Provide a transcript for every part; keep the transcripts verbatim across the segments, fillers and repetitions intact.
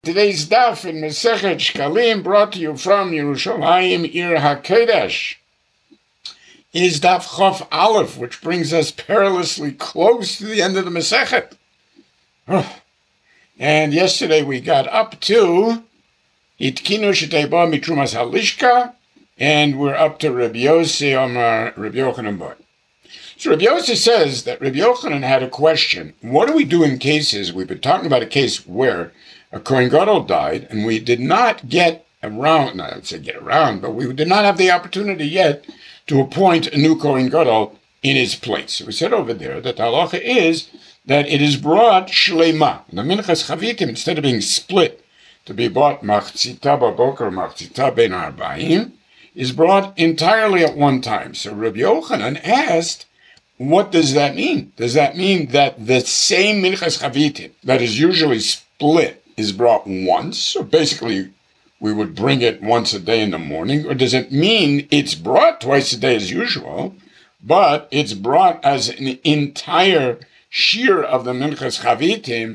Today's daf in Masechet Shkalim, brought to you from Yerushalayim, Ir HaKodesh, is daf Chof Aleph, which brings us perilously close to the end of the Masechet. And yesterday we got up to Itkinu Sheteiba Mitrumas Halishka, and we're up to Rabbi Yossi Omar Rabbi Yochanan Bar. So Rabbi Yossi says that Rabbi Yochanan had a question. What do we do in cases? We've been talking about a case where a Kohen Gadol died, and we did not get around, I would say get around, but we did not have the opportunity yet to appoint a new Kohen Gadol in his place. So we said over there that the halacha is that it is brought shleima. The minchas chavitim, instead of being split to be bought machzita baboker, machzita ben arba'im, is brought entirely at one time. So Rabbi Yochanan asked, what does that mean? Does that mean that the same minchas chavitim that is usually split is brought once, so basically we would bring it once a day in the morning, or does it mean it's brought twice a day as usual, but it's brought as an entire shear of the minchas chavitim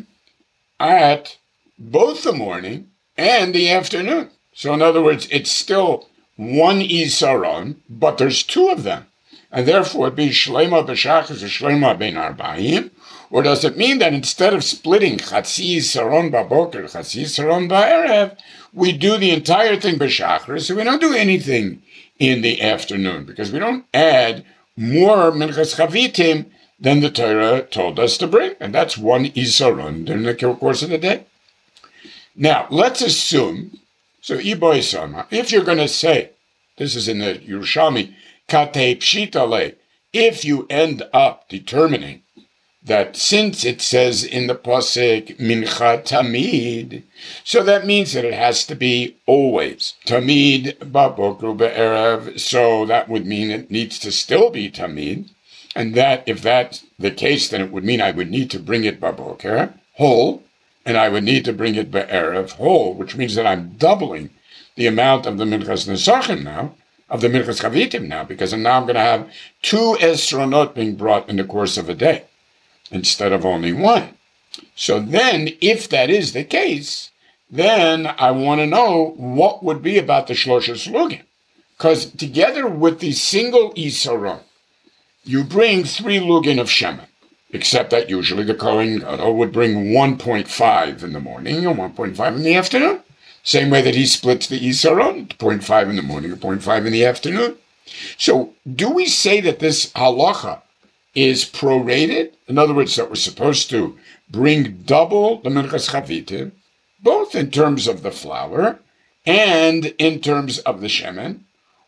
at both the morning and the afternoon? So in other words, it's still one isaron, but there's two of them, and therefore it'd be shleima b'shachas or shleima ben arba'im. Or does it mean that instead of splitting Chatzi Saron Baboker, Chatzi Saron Ba'erev, we do the entire thing B'Shachar, so we don't do anything in the afternoon, because we don't add more Minchas Chavitim than the Torah told us to bring, and that's one Isaron during the course of the day. Now, let's assume, so Iboy Sama, if you're going to say, this is in the Yerushalmi, Katei Pshitale, if you end up determining that since it says in the pasuk mincha tamid, so that means that it has to be always tamid baboker be'erev. So that would mean it needs to still be tamid, and that if that's the case, then it would mean I would need to bring it baboker whole, and I would need to bring it be'erev whole, which means that I'm doubling the amount of the minchas nesachim now, of the minchas chavitim now, because now I'm going to have two esronot being brought in the course of a day instead of only one. So then, if that is the case, then I want to know what would be about the Shlosha Slugim. Because together with the single Isaron, you bring three Lugin of Shemen, except that usually the Kohen Gadol would bring one point five in the morning and one point five in the afternoon. Same way that he splits the Isaron, zero point five in the morning and zero point five in the afternoon. So do we say that this halacha is prorated? In other words, that we're supposed to bring double the minchas chavitim, both in terms of the flour and in terms of the shemen?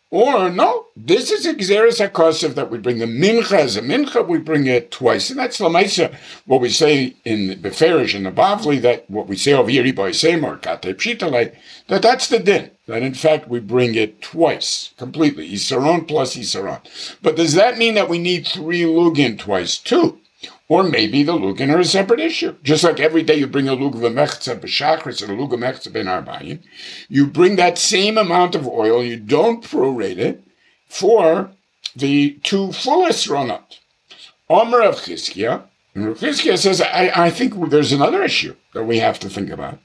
Or no, this is exeris hakosef that we bring the mincha as a mincha, we bring it twice. And that's lamaisa, what we say in the Beferish and the Bavli, that what we say over here, Ibai Seim or Katei Pshitale, that that's the din. That in fact we bring it twice, completely, Isaron plus Isaron. But does that mean that we need three lugin twice too? Or maybe the lugin are a separate issue. Just like every day you bring a lug of mechza b'shachris and a lug of mechza ben arba'im, you bring that same amount of oil, you don't prorate it for the two fullest ronot. Omer of Chizkiah, and Rav Chizkiah says, I, I think there's another issue that we have to think about.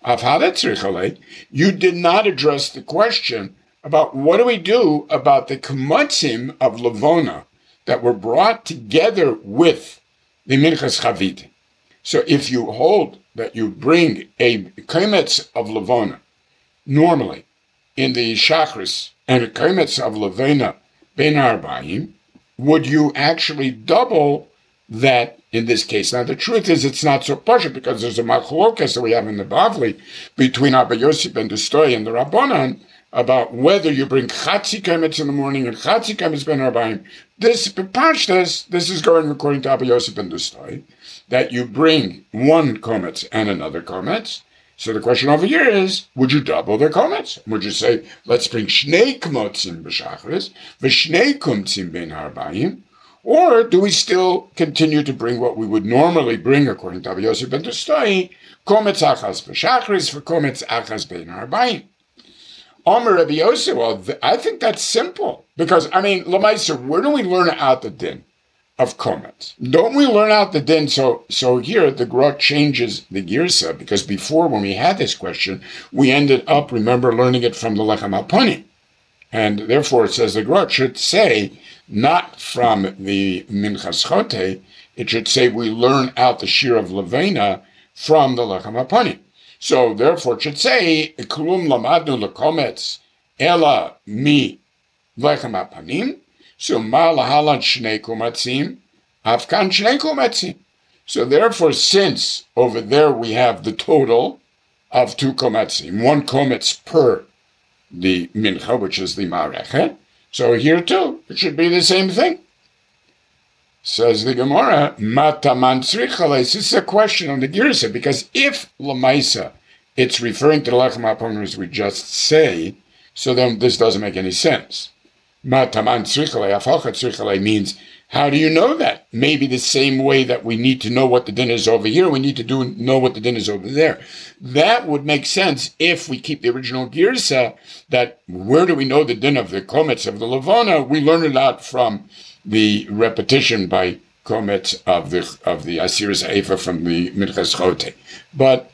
You did not address the question about what do we do about the kumutzim of Levona that were brought together with the minchas chavitim. So if you hold that you bring a kemetz of Levona normally in the shachris and a kemetz of Levena ben arba'im, would you actually double that in this case? Now the truth is it's not so pashut, because there's a machlokas that we have in the Bavli between Abba Yossi ben Dustoy and the Rabbanan about whether you bring chatzi kemetz in the morning and chatzi kemetz ben arba'im. This pashtas, this is going according to Abba Yossi ben Dustoy, that you bring one kometz and another kometz. So the question over here is, would you double the kometz? Would you say, let's bring shnei kmotzim b'shachris, v'shnei kumtzim ben arba'im? Or do we still continue to bring what we would normally bring according to Abba Yossi ben Dustoy, kometz achas b'shachris, v'kometz achas ben arba'im? Omer Rabbi Yossi, well, I think that's simple. Because, I mean, Lamaisa, where do we learn out the din? of komets. Don't we learn out the din? So, so here the Gra changes the girsa, because before, when we had this question, we ended up, remember, learning it from the Lechem HaPanim. And therefore it says the Gra should say, not from the Minchas Chote, it should say we learn out the Shir of Levena from the Lechem HaPanim. So therefore it should say, Klum lamadnu lekomets ela mi Lechem HaPanim, so ma lahalan shnei kumatzim, afkan shnei kumatzim. So therefore, since over there we have the total of two komatzim, one kometz per the mincha, which is the marechet, so here too, it should be the same thing. Says the Gemara, mataman tzrichale. This is a question on the girsa, because if lamaisa, it's referring to the Lechem HaPanim as we just say, so then this doesn't make any sense. Mataman tzrichale, afalcha tzrichale means, how do you know that? Maybe the same way that we need to know what the din is over here, we need to do know what the din is over there. That would make sense if we keep the original girsa, that where do we know the din of the komets of the Levana? We learn it out from the repetition by komets of the of the Asiris Eifa from the Minchas Chote. But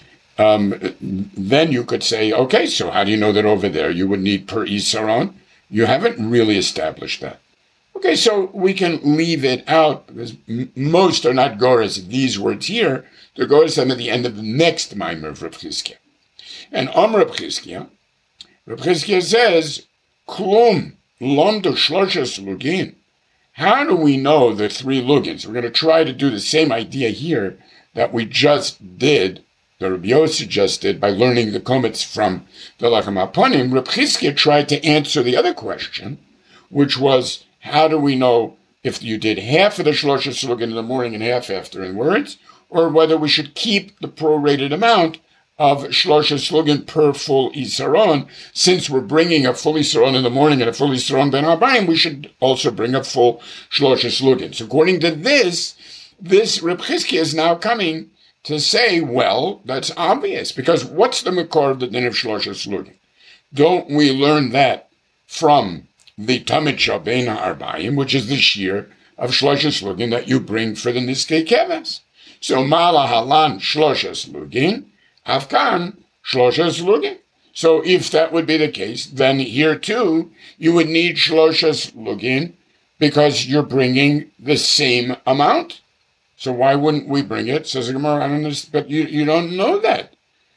um, then you could say, okay, so how do you know that over there you would need per Isaron? You haven't really established that. Okay, so we can leave it out, because m- most are not Goras. These words here, the Goras are at the end of the next Maimer of Reb Chizkiah. And Om Reb Chizkiah, Reb Chizkiah says, Klum lomdu shloshes lugin. How do we know the three lugins? We're going to try to do the same idea here that we just did, the Rabbi Yossi just did, by learning the komets from the Lechem HaPanim. Reb Chizkiah tried to answer the other question, which was, how do we know if you did half of the Shlosha Slugin in the morning and half afterwards, or whether we should keep the prorated amount of Shlosha Slugin per full Isaron? Since we're bringing a full Isaron in the morning and a full Isaron ben Arbayim, we should also bring a full Shlosha Slugin. So according to this, this Reb Chizkiah is now coming to say, well, that's obvious, because what's the Makor of the din of Shlosha Slugin? Don't we learn that from the Tamid Shabein HaArbayim, which is the shear of Shlosha Slugin that you bring for the Niskei Keves? So Mala Halan Shlosha Slugin, Afkan Shlosha Slugin. So if that would be the case, then here too, you would need Shlosha Slugin because you're bringing the same amount. So why wouldn't we bring it? Says the Gemara, I don't understand, but you, you don't know that.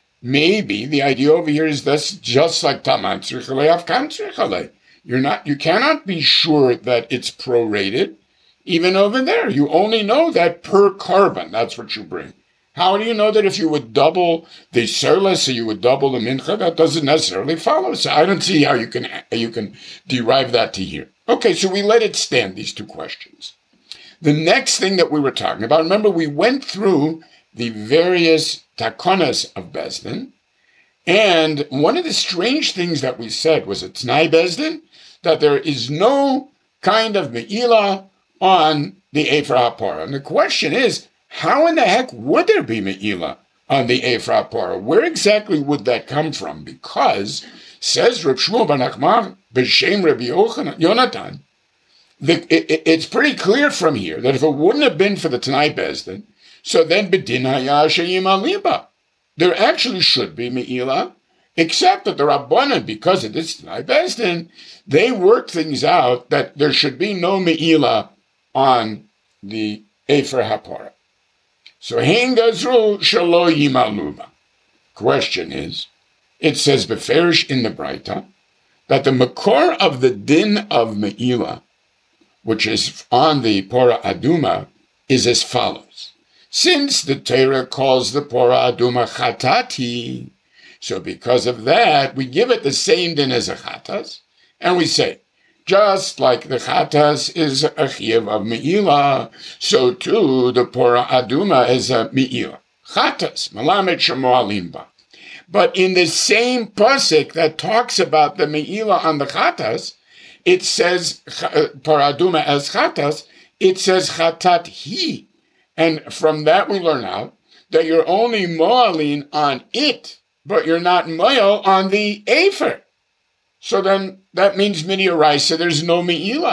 Maybe the idea over here is that's just like Taman Tzrichale, Afkan Tzrichale. You're not, you cannot be sure that it's prorated, even over there. You only know that per carbon, that's what you bring. How do you know that if you would double the serla, so you would double the mincha? That doesn't necessarily follow. So I don't see how you can you can derive that to here. Okay, so we let it stand, these two questions. The next thing that we were talking about, remember we went through the various takonas of Beis Din, and one of the strange things that we said was at Tnai Beis Din, that there is no kind of me'ilah on the Efer HaPorah. And the question is, how in the heck would there be me'ilah on the Efer HaPorah? Where exactly would that come from? Because, says Reb Shmuel ben Achmar, b'shem Rabbi Yonatan, the, it, it's pretty clear from here that if it wouldn't have been for the Tnai Beis Din, so then b'din haya sheyim aliba, there actually should be me'ilah, except that the Rabbanan, because of this Tnai Beis Din, they worked things out that there should be no me'ilah on the Efer HaPorah. So hein gazru shelo yimaluba. Question is, it says beferish in the Braita that the makor of the din of me'ilah, which is on the Porah Aduma, is as follows. Since the Torah calls the Porah Aduma chatati, so because of that, we give it the same din as a chatas, and we say, just like the chatas is a chiyuv of me'ilah, so too the Porah Aduma is a me'ilah. Chatas, malamed shemoalim ba. But in the same pasuk that talks about the me'ilah on the chatas, it says, Porah Aduma as chatas, it says chatat hi. And from that we learn out that you're only mo'alin on it, but you're not mo'al on the Efer. So then that means midiraisa, there's no me'ilah.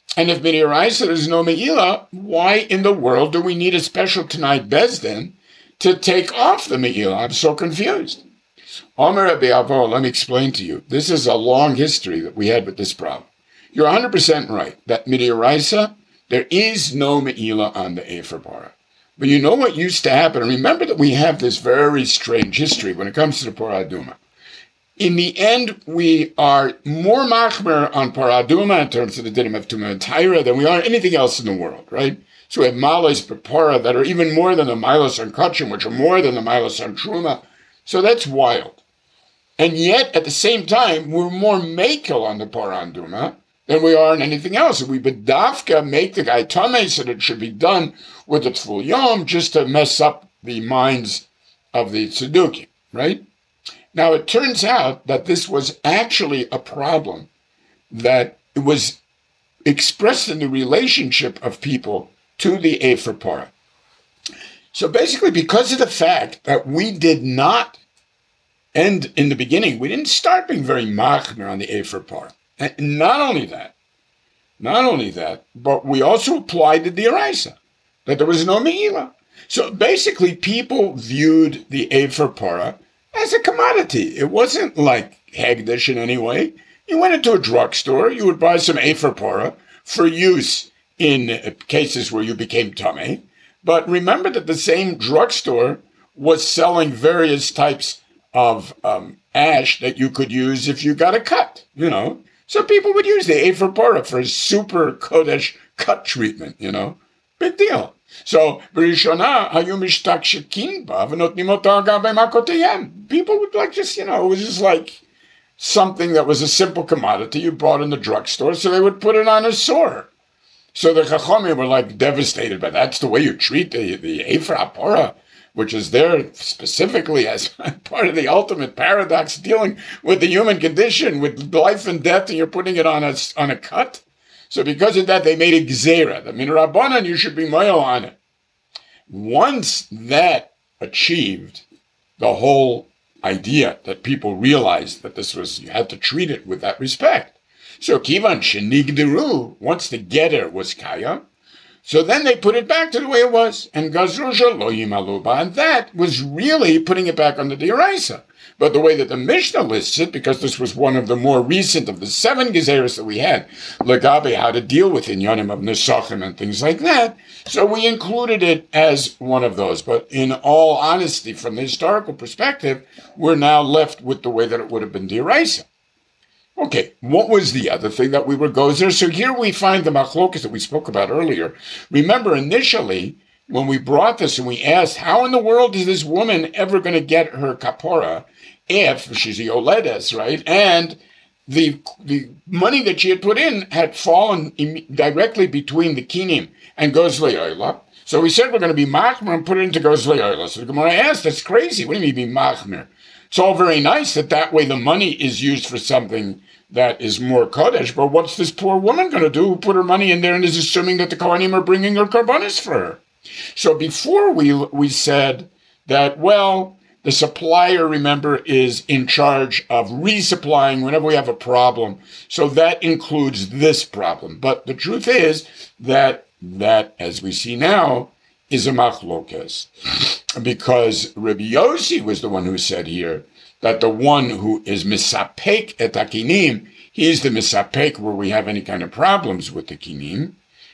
And if Midiraisa is no Me'ila, why in the world do we need a special Tanai Bezdin to take off the Me'ila? I'm so confused. Omer Rabbi Avo, let me explain to you. This is a long history that we had with this problem. You're one hundred percent right that Midiraisa, there is no Me'ila on the Efer Para. But you know what used to happen? And remember that we have this very strange history when it comes to the Paraduma. In the end, we are more machmer on Paraduma in terms of the dinim of Tumah and Taira than we are anything else in the world, right? So we have malos Para that are even more than the milos on Kachim, which are more than the milos on Truma. So that's wild. And yet, at the same time, we're more makel on the Paraduma than we are in anything else. We bedavka make the guy tamei so that it should be done with the Tful Yom just to mess up the minds of the Tzedukim, right? Now, it turns out that this was actually a problem that was expressed in the relationship of people to the Efer Para. So basically, because of the fact that we did not end in the beginning, we didn't start being very machmer on the Efer Para. And not only that, not only that, but we also applied the Diraisa, that there was no Me'ila. So basically, people viewed the Efer Para as a commodity. It wasn't like Hagdish in any way. You went into a drugstore, you would buy some Efer Para for use in cases where you became Tameh. But remember that the same drugstore was selling various types of um, ash that you could use if you got a cut, you know. So people would use the Efer Para for a super Kodesh cut treatment, you know. Big deal. So, people would like just, you know, it was just like something that was a simple commodity you bought in the drugstore, so they would put it on a sore. So the Chachamim were like devastated, but that's the way you treat the, the Efer Para, which is there specifically as part of the ultimate paradox dealing with the human condition, with life and death, and you're putting it on a, on a cut. So because of that, they made a gzera. The min rabbanan, you should be moil on it. Once that achieved, the whole idea that people realized that this was, you had to treat it with that respect. So kivan shenigderu, once the getter was kaya, so then they put it back to the way it was. And gazrusha lo yimaluba, and that was really putting it back on the diraisa. But the way that the Mishnah lists it, because this was one of the more recent of the seven gezeros that we had, legabe, how to deal with inyanim of nesachim and things like that, so we included it as one of those. But in all honesty, from the historical perspective, we're now left with the way that it would have been diraisa. Okay, what was the other thing that we were gozer? So here we find the machlokas that we spoke about earlier. Remember, initially, when we brought this and we asked, how in the world is this woman ever going to get her kapora if she's a yoledes, right? And the the money that she had put in had fallen in, directly between the kinim and gozlei oila. So we said we're going to be machmer and put it into gozlei oila. So the Gemara asked, that's crazy. What do you mean be machmer? It's all very nice that that way the money is used for something that is more kodesh, but what's this poor woman going to do who put her money in there and is assuming that the kohanim are bringing her karbanis for her? So before we we said that, well, the supplier, remember, is in charge of resupplying whenever we have a problem. So that includes this problem. But the truth is that, that as we see now, is a machlokas. Because Rabbi Yossi was the one who said here that the one who is misapek et hakinim, he is the misapek where we have any kind of problems with the kinim.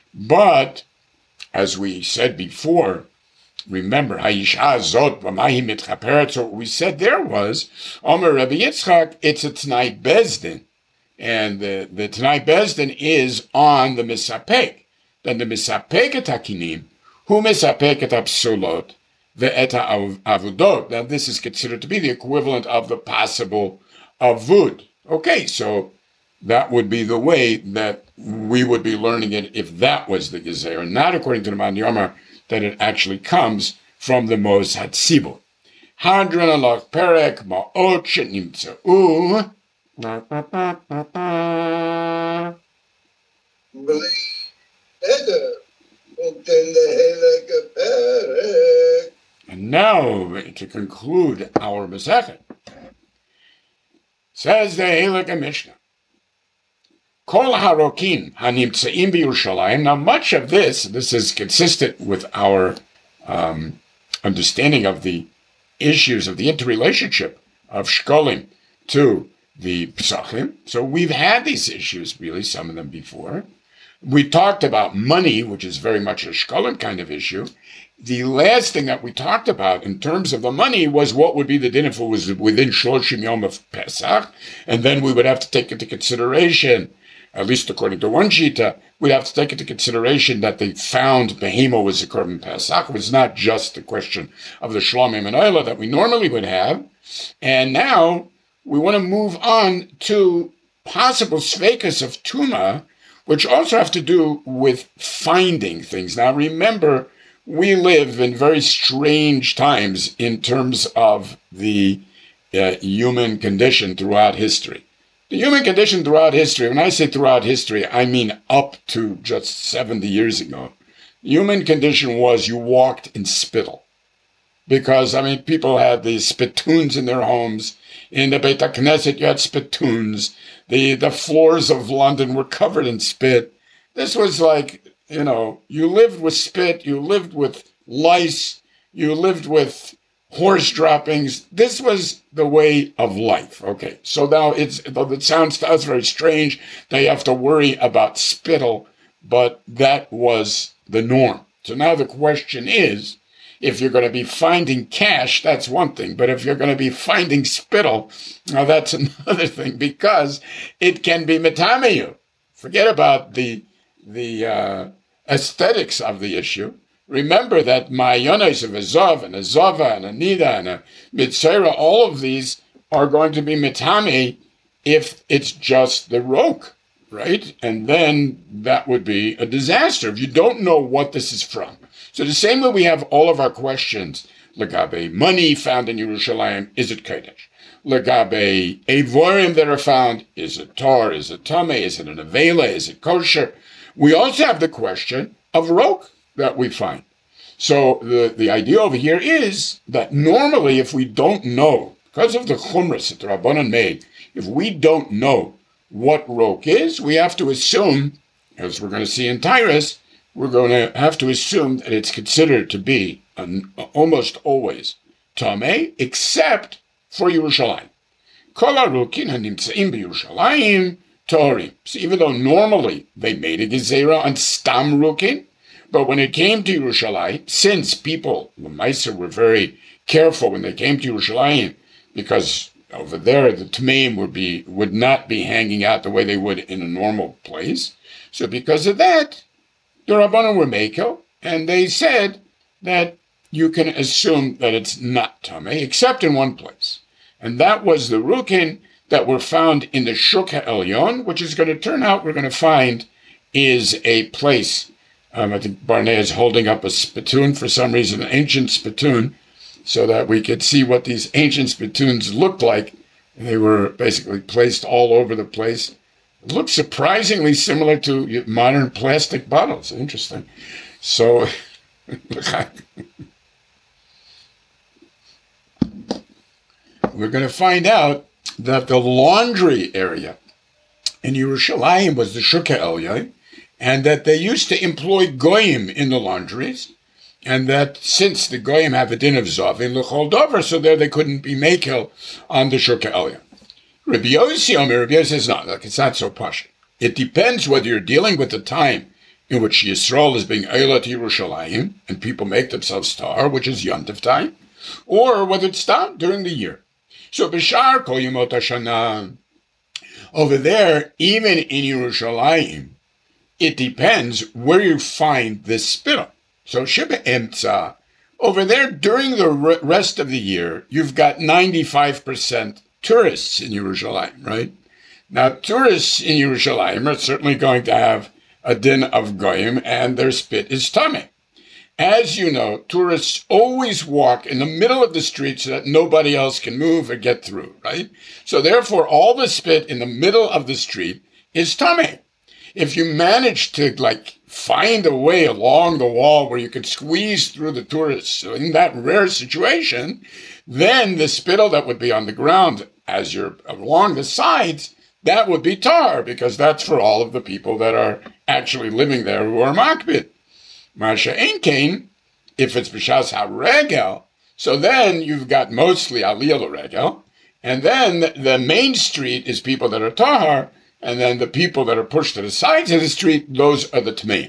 But as we said before, remember, Hayisha Zot B'mahi Mitchaperet. So what we said there was, Omer Rabbi Yitzchak, it's a T'nai Bezdin. And the, the T'nai Bezdin is on the Misapek. Then the Misapek et Hakinim, who Misapek et Apsulot, the Eta Avudot. Now this is considered to be the equivalent of the possible Avud. Okay, so that would be the way that we would be learning it if that was the Gezer, not according to the Man Yomar, that it actually comes from the Mos Hatzibur. Hadran alach perek ma'ot shenimtza'u. And now, to conclude our Masechet, says the Halakha Mishnah, Kol harokin hanimtzeim b'Yerushalayim. Now, much of this, this is consistent with our um, understanding of the issues of the interrelationship of shkolim to the psachim. So we've had these issues, really, some of them before. We talked about money, which is very much a shkolim kind of issue. The last thing that we talked about in terms of the money was what would be the din if it was within Shloshim Yom of Pesach, and then we would have to take into consideration, at least according to one shita, we'd have to take into consideration that they found Behemo was a Korban Pesach. It was not just the question of the Shlomim and Oila that we normally would have. And now we want to move on to possible Sveikas of Tuma, which also have to do with finding things. Now remember, we live in very strange times in terms of the uh, human condition throughout history. The human condition throughout history, when I say throughout history, I mean up to just seventy years ago. The human condition was you walked in spittle. Because, I mean, people had these spittoons in their homes. In the Beit HaKnesset, you had spittoons. The, the floors of London were covered in spit. This was like, you know, you lived with spit, you lived with lice, you lived with horse droppings. This was the way of life. Okay, so now it's, though it sounds to us very strange that you have to worry about spittle, but that was the norm. So now the question is, if you're going to be finding cash, that's one thing. But if you're going to be finding spittle, now that's another thing, because it can be metamayu. Forget about the the uh, aesthetics of the issue. Remember that Ma'ayonos of Azov and Azova and Anida and a Mitzera, all of these are going to be metame if it's just the roke, right? And then that would be a disaster if you don't know what this is from. So the same way we have all of our questions, Legabe money found in Yerushalayim, is it Kodesh? Legabe Evorim that are found, is it Tor, is it Tameh, is it an Avela, is it kosher? We also have the question of Rok that we find. So the, the idea over here is that normally if we don't know, because of the chumras that the Rabbanan made, if we don't know what Rok is, we have to assume, as we're going to see in Tyrus, we're going to have to assume that it's considered to be an, almost always Tameh, except for Yerushalayim. Kol harukin hanimtzeim b'Yerushalayim Torim. So even though normally they made a gezerah on Stam Rukin, but when it came to Yerushalayim, since people, the Meiser, were very careful when they came to Yerushalayim, because over there the Tmeim would be would not be hanging out the way they would in a normal place. So because of that, the Rabbanan were Mekel, and they said that you can assume that it's not Tameh, except in one place. And that was the Rukin that were found in the Shuk HaElyon, which is going to turn out, we're going to find, is a place. Um, I think Barnea is holding up a spittoon for some reason, an ancient spittoon, so that we could see what these ancient spittoons looked like. They were basically placed all over the place. It looks surprisingly similar to modern plastic bottles. Interesting. So, we're going to find out that the laundry area in Yerushalayim was the Shuk HaElyon, and that they used to employ goyim in the laundries, and that since the goyim have a din of zovin l'chol dover, so there they couldn't be mekel on the Shuk HaElyon. Rabbi Yossi Omer, Rabbi Yossi says, no, look, it's not so posh. It depends whether you're dealing with the time in which Yisrael is being Eilat Yerushalayim, and people make themselves star, which is Yontif time, or whether it's done during the year. So Bishar Kol Yemot HaShana, over there, even in Yerushalayim, it depends where you find this spittle. So Sheba Emtza, over there during the rest of the year, you've got ninety-five percent tourists in Yerushalayim, right? Now, tourists in Yerushalayim are certainly going to have a din of goyim, and their spit is tameh. As you know, tourists always walk in the middle of the street so that nobody else can move or get through, right? So therefore, all the spit in the middle of the street is tameh. If you manage to, like, find a way along the wall where you could squeeze through the tourists, so in that rare situation, then the spittle that would be on the ground as you're along the sides, that would be tar, because that's for all of the people that are actually living there who are makbid. Masha ein kain, if it's b'shas ha-regel, so then you've got mostly aliyah l'regel, and then the main street is people that are tahar, and then the people that are pushed to the sides of the street, those are the tmeim.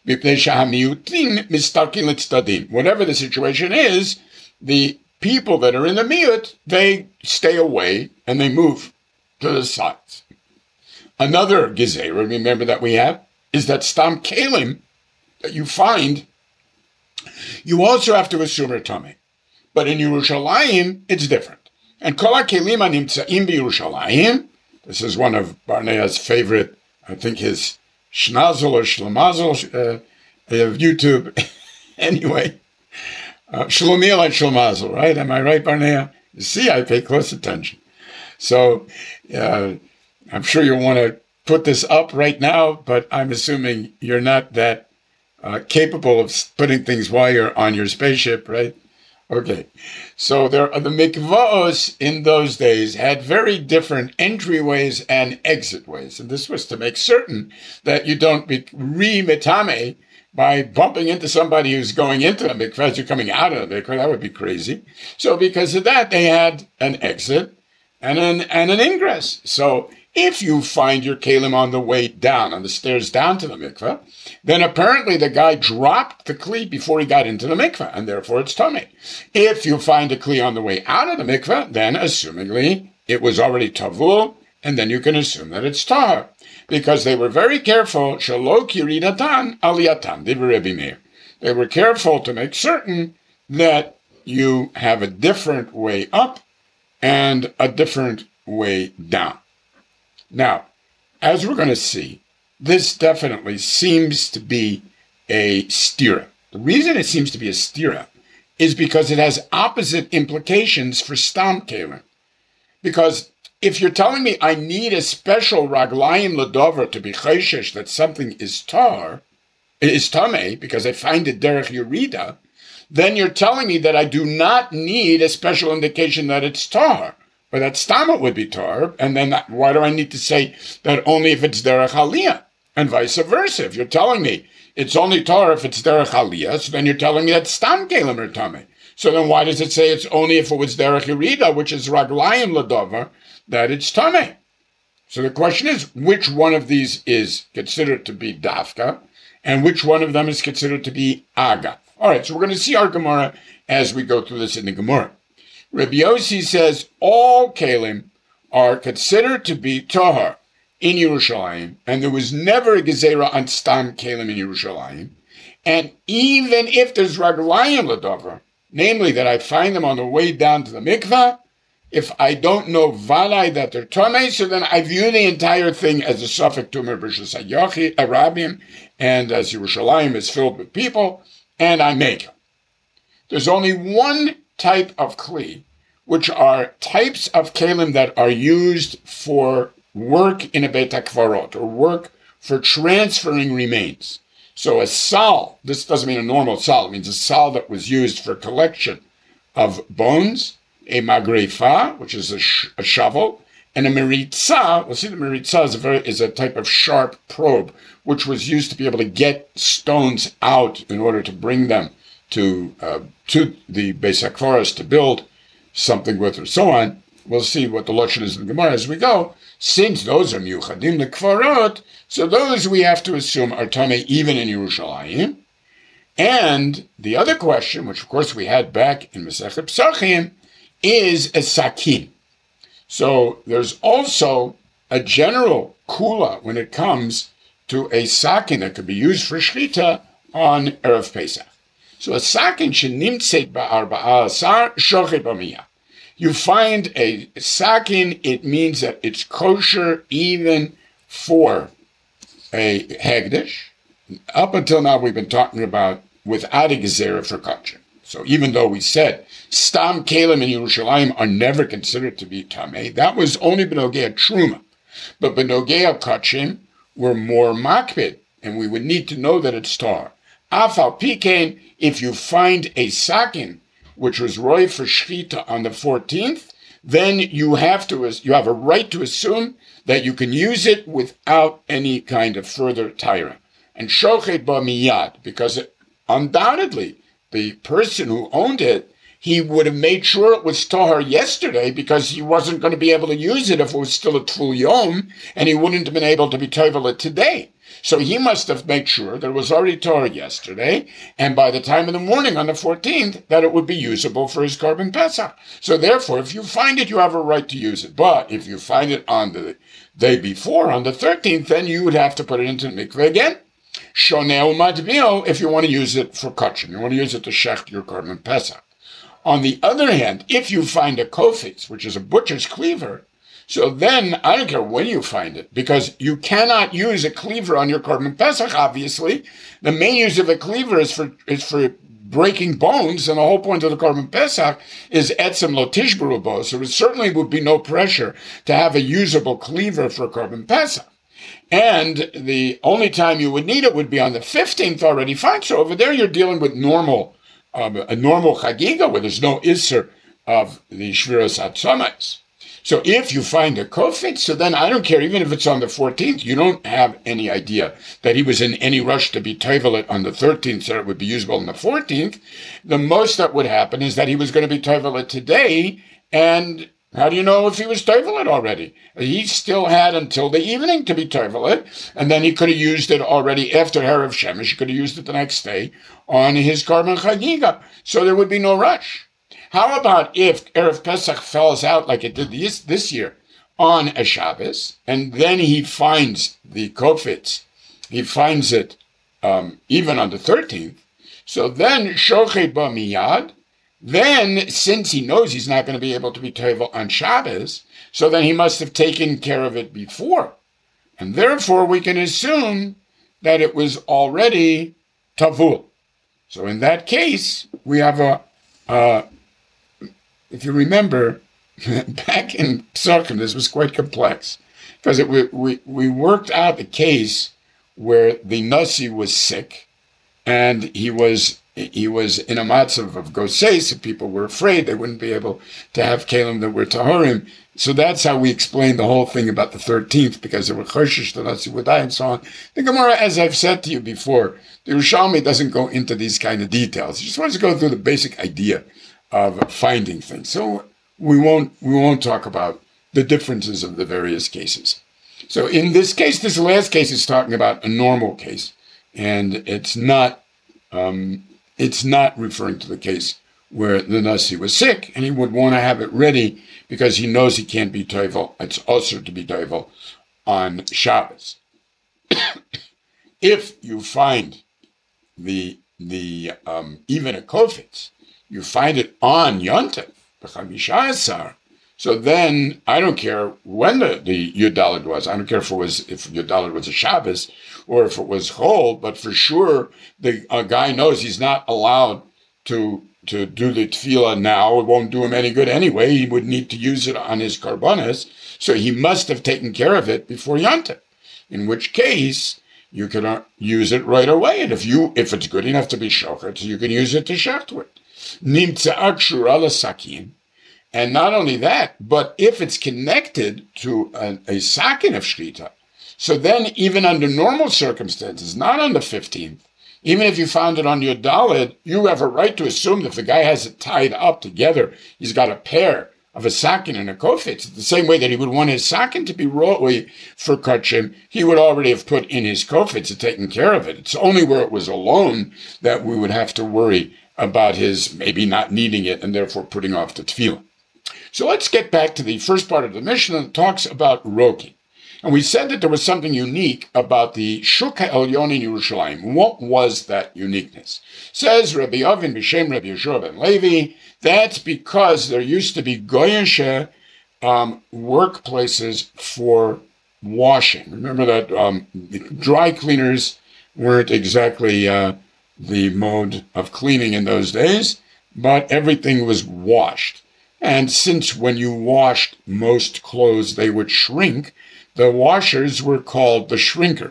Whatever the situation is, the people that are in the miut, they stay away and they move to the sides. Another gezerah, remember that we have, is that stam kelim that you find, you also have to assume are tamei. But in Yerushalayim, it's different. And kol ha-kelim hanimtzaim b'Yerushalayim, this is one of Barnea's favorite, I think his schnazel or shlamazel uh, of YouTube. Anyway, uh, shlomil and shlamazel, right? Am I right, Barnea? You see, I pay close attention. So uh, I'm sure you'll want to put this up right now, but I'm assuming you're not that uh, capable of putting things while you're on your spaceship, right? Okay, so there are the mikvaos in those days had very different entryways and exit ways, and this was to make certain that you don't be re-mitame by bumping into somebody who's going into the mikvah as you're coming out of the mikvah. That would be crazy. So because of that, they had an exit and an and an ingress. So if you find your kalim on the way down, on the stairs down to the mikveh, then apparently the guy dropped the kli before he got into the mikveh, and therefore it's tamei. If you find a kli on the way out of the mikveh, then assumingly it was already tavul, and then you can assume that it's tahar, because they were very careful. Shelo kiridatan aliyatan divrei Rebbe Meir. They were careful to make certain that you have a different way up and a different way down. Now, as we're going to see, this definitely seems to be a stira. The reason it seems to be a stira is because it has opposite implications for stam kelim. Because if you're telling me I need a special raglayim ladover to be chayshesh that something is tar, is tamei, because I find it derech yerida, then you're telling me that I do not need a special indication that it's tar. But that stamot would be tar, and then that, why do I need to say that only if it's derech aliyah? And vice versa. If you're telling me it's only tar if it's derech aliyah, so then you're telling me that stam kelim are tamei. So then why does it say it's only if it was derech yerida, which is raglayim ladover, that it's tamei? So the question is, which one of these is considered to be dafka, and which one of them is considered to be aga? All right, so we're going to see our Gemara as we go through this in the Gemara. Rabbi Yossi says all kelim are considered to be tahar in Yerushalayim, and there was never a gezerah on stam kelim in Yerushalayim. And even if there's raglayim ladover, namely that I find them on the way down to the mikvah, if I don't know valai that they're tamei, so then I view the entire thing as a suffix tumer b'shus hayochi arabim, and as Yerushalayim is filled with people, and I make them. There's only one type of kli, which are types of kelim that are used for work in a beit hakvarot, or work for transferring remains. So a sal, this doesn't mean a normal sal, it means a sal that was used for collection of bones, a magrefa, which is a, sh- a shovel, and a meritza. We'll see the meritza is a, very, is a type of sharp probe, which was used to be able to get stones out in order to bring them to uh, to the Beis HaKvaros to build something with, or so on. We'll see what the lashon is in the Gemara as we go. Since those are miuchadim lekvarot, so those we have to assume are tamei even in Yerushalayim. And the other question, which of course we had back in Masechet Pesachim, is a sakin. So there's also a general kula when it comes to a sakin that could be used for shchita on Erev Pesach. So a sakin shenimtzeit ba'arba'a asar shochet b'miyah. You find a sakin, it means that it's kosher even for a hegdish. Up until now, we've been talking about without a gezerah for kachim. So even though we said stam kelim in Yerushalayim are never considered to be tamei, that was only b'nogea truma. But b'nogea kachim were more makbid, and we would need to know that it's tar. Afal pikein, if you find a sakin, which was roy for shchita on the fourteenth, then you have to, you have a right to assume that you can use it without any kind of further tira. And shochet ba miyad, because it, undoubtedly the person who owned it, he would have made sure it was tahar yesterday because he wasn't going to be able to use it if it was still a tful yom, and he wouldn't have been able to be tovel it today. So he must have made sure that it was already tahar yesterday, and by the time in the morning on the fourteenth, that it would be usable for his Korban Pesach. So therefore, if you find it, you have a right to use it. But if you find it on the day before, on the thirteenth, then you would have to put it into the mikveh again. Shoneh u'matbio, if you want to use it for kachim, you want to use it to shecht your Korban Pesach. On the other hand, if you find a kofitz, which is a butcher's cleaver, so then I don't care when you find it, because you cannot use a cleaver on your Korban Pesach, obviously. The main use of a cleaver is for is for breaking bones, and the whole point of the Korban Pesach is etzem lo tishbaru bo, so it certainly would be no pressure to have a usable cleaver for Korban Pesach. And the only time you would need it would be on the fifteenth already. Fine, so over there you're dealing with normal Um, a normal chagiga where there's no isser of the shviras hatzomas. So if you find a kofit, so then I don't care, even if it's on the fourteenth, you don't have any idea that he was in any rush to be tovel it on the thirteenth so it would be usable on the fourteenth. The most that would happen is that he was going to be tovel it today, and how do you know if he was tovel it already? He still had until the evening to be tovel it, and then he could have used it already after Erev Shemesh. He could have used it the next day on his Korban Chagiga, so there would be no rush. How about if Erev Pesach falls out like it did this, this year on a Shabbos, and then he finds the kofitz, he finds it um, even on the thirteenth, so then shochet ba miyad, then, since he knows he's not going to be able to be tovel on Shabbos, so then he must have taken care of it before. And therefore, we can assume that it was already tavul. So in that case, we have a, uh, if you remember, back in Psachim, this was quite complex, because it, we, we, we worked out a case where the Nasi was sick, and he was He was in a matzav of gosei, so people were afraid they wouldn't be able to have kalim that were taharim. So that's how we explained the whole thing about the thirteenth, because there were choshesh the Nasi would die and so on. The Gemara, as I've said to you before, the Yerushalmi doesn't go into these kind of details. He just wants to go through the basic idea of finding things. So we won't we won't talk about the differences of the various cases. So in this case, this last case is talking about a normal case, and it's not. Um, It's not referring to the case where the Nasi was sick, and he would want to have it ready because he knows he can't be tovel. It's also to be tovel on Shabbos. If you find the the um, even a kofitz, you find it on Yontev, b'chamisha asar. So then I don't care when the, the Yudalid was. I don't care if it was if Yudalid was a Shabbos or if it was Chol, but for sure the a guy knows he's not allowed to to do the tefillah now. It won't do him any good anyway. He would need to use it on his karbanas, so he must have taken care of it before Yontev. In which case you can uh, use it right away, and if you if it's good enough to be shochet, you can use it to shecht with. Nimtza akshur ala sakin. And not only that, but if it's connected to a, a sakin of shchita, so then even under normal circumstances, not on the fifteenth, even if you found it on your daled, you have a right to assume that if the guy has it tied up together, he's got a pair of a sakin and a kofitz. The same way that he would want his sakin to be roi for kachim, he would already have put in his kofitz and taken care of it. It's only where it was alone that we would have to worry about his maybe not needing it and therefore putting off the tefillah. So let's get back to the first part of the Mishnah that talks about roki. And we said that there was something unique about the Shuk HaElyon in Yerushalayim. What was that uniqueness? Says Rabbi Avin B'Shem Rabbi Yeshua ben Levi, that's because there used to be goyeshe um, workplaces for washing. Remember that um, the dry cleaners weren't exactly uh, the mode of cleaning in those days, but everything was washed. And since when you washed most clothes, they would shrink, the washers were called the shrinkers,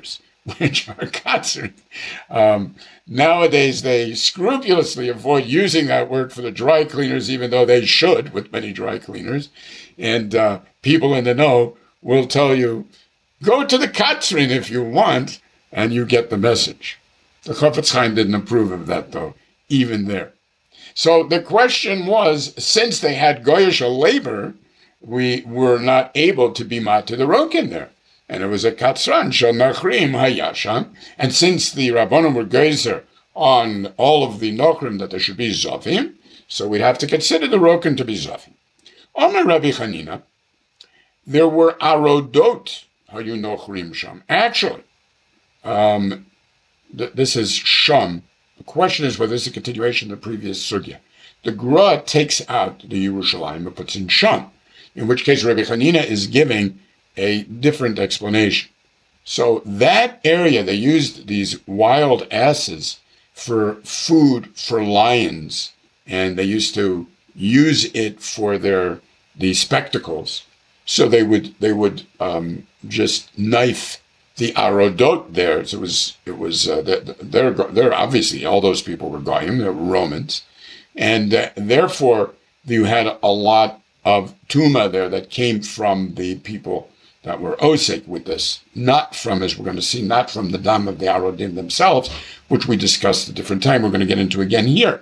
which are katzrin. Um, nowadays, they scrupulously avoid using that word for the dry cleaners, even though they should with many dry cleaners. And uh, people in the know will tell you, go to the katzrin if you want, and you get the message. The Chofetz Chaim didn't approve of that, though, even there. So the question was, since they had goyish labor, we were not able to be mat to the rokin there. And it was a katzran, shel nachrim hayasham. And since the Rabbanim were geyser on all of the nochrim that there should be zofim, so we'd have to consider the rokin to be zofim. Omer Rabbi Chanina, there were arodot hayu nochrim sham. Actually, um, th- this is sham. The question is whether this is a continuation of the previous sugya. The Gra takes out the Yerushalayim and puts in sham, in which case Rabbi Chanina is giving a different explanation. So that area, they used these wild asses for food for lions, and they used to use it for their the spectacles. So they would they would um, just knife the arodot there. So it was it was uh, they're they're obviously all those people were goyim, they were Romans, and uh, therefore you had a lot of tuma there that came from the people that were osek with this, not from, as we're going to see, not from the dam of the arodim themselves, which we discussed at a different time. We're going to get into again here.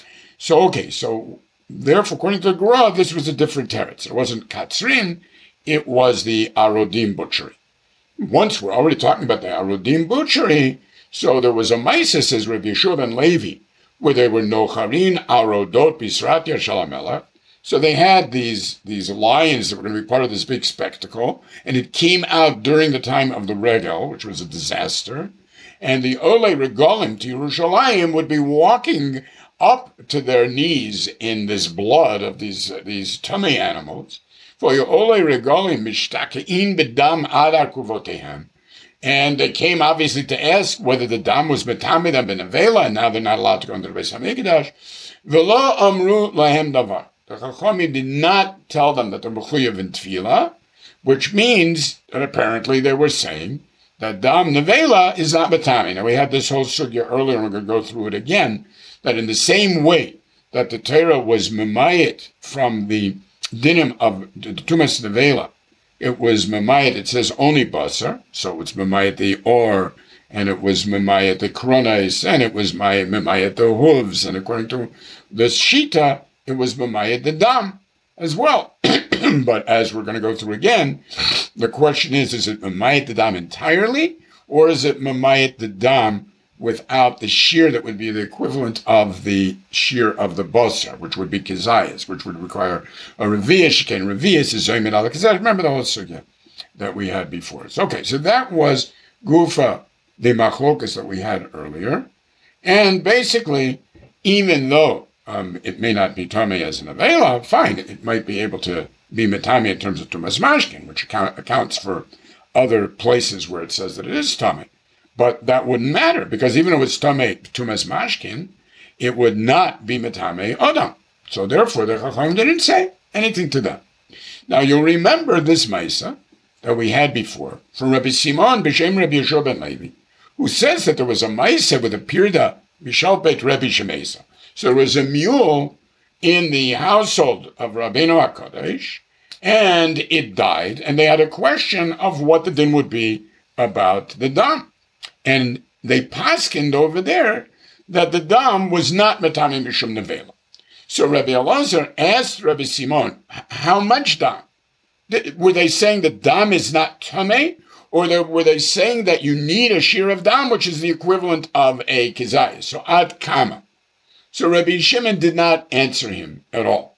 So okay, so therefore, according to the Gra, this was a different teretz. It wasn't katzrin, it was the arodim butchery. Once we're already talking about the arodim butchery, so there was a maisa, says Rabbi Yeshua ben Levi, where they were nocharin arodot bisratya shalamela. So they had these, these lions that were going to be part of this big spectacle, and it came out during the time of the Regel, which was a disaster, and the Ole Regalim to Yerushalayim would be walking up to their knees in this blood of these, uh, these tummy animals. For your Ole Regalim mishtakein bedam adar kuvotehem. And they came obviously to ask whether the dam was metamid and benavela, and now they're not allowed to go into the Beis HaMikdash. V'lo amru lahem davar. The Chachamim did not tell them that they're mechuyev in tefillah, which means that apparently they were saying that dam nevela is not metami. Now we had this whole sugya earlier, and we're going to go through it again, that in the same way that the Torah was memayit from the dinim of the tumas nevela, it was memayit, it says only basar, so it's memayit the or, and it was memayit the kronais, and it was memayit the hooves, and according to the shita, it was memayit the dam as well. But as we're going to go through again, the question is, is it memayit the dam entirely, or is it memayit the dam without the shear that would be the equivalent of the shear of the basar, which would be kizayas, which would require a revius. Shekain revius is zoyim ala kizayas. Remember the whole sugya that we had before. So, okay, so that was gufa the machlokas that we had earlier, and basically, even though um, it may not be tamei as an avela, fine, it might be able to be metami in terms of tumas mashkin, which account, accounts for other places where it says that it is tamei. But that wouldn't matter, because even if it was tamei tumas mashkin, it would not be metame adam. So therefore, the Chacham didn't say anything to them. Now you'll remember this Maisa that we had before from Rabbi Simon b'shem Rabbi Yeshua ben Levi, who says that there was a Maisa with a pirda b'shal beit Rabbi Shemesa. So there was a mule in the household of Rabbeinu HaKadosh, and it died, and they had a question of what the din would be about the dam. And they paskined over there that the dam was not metame mishum nevela. So Rabbi Elazar asked Rabbi Simon, how much dam? Were they saying that dam is not tameh? Or they, were they saying that you need a shear of dam, which is the equivalent of a kizayah? So ad kama. So Rabbi Shimon did not answer him at all.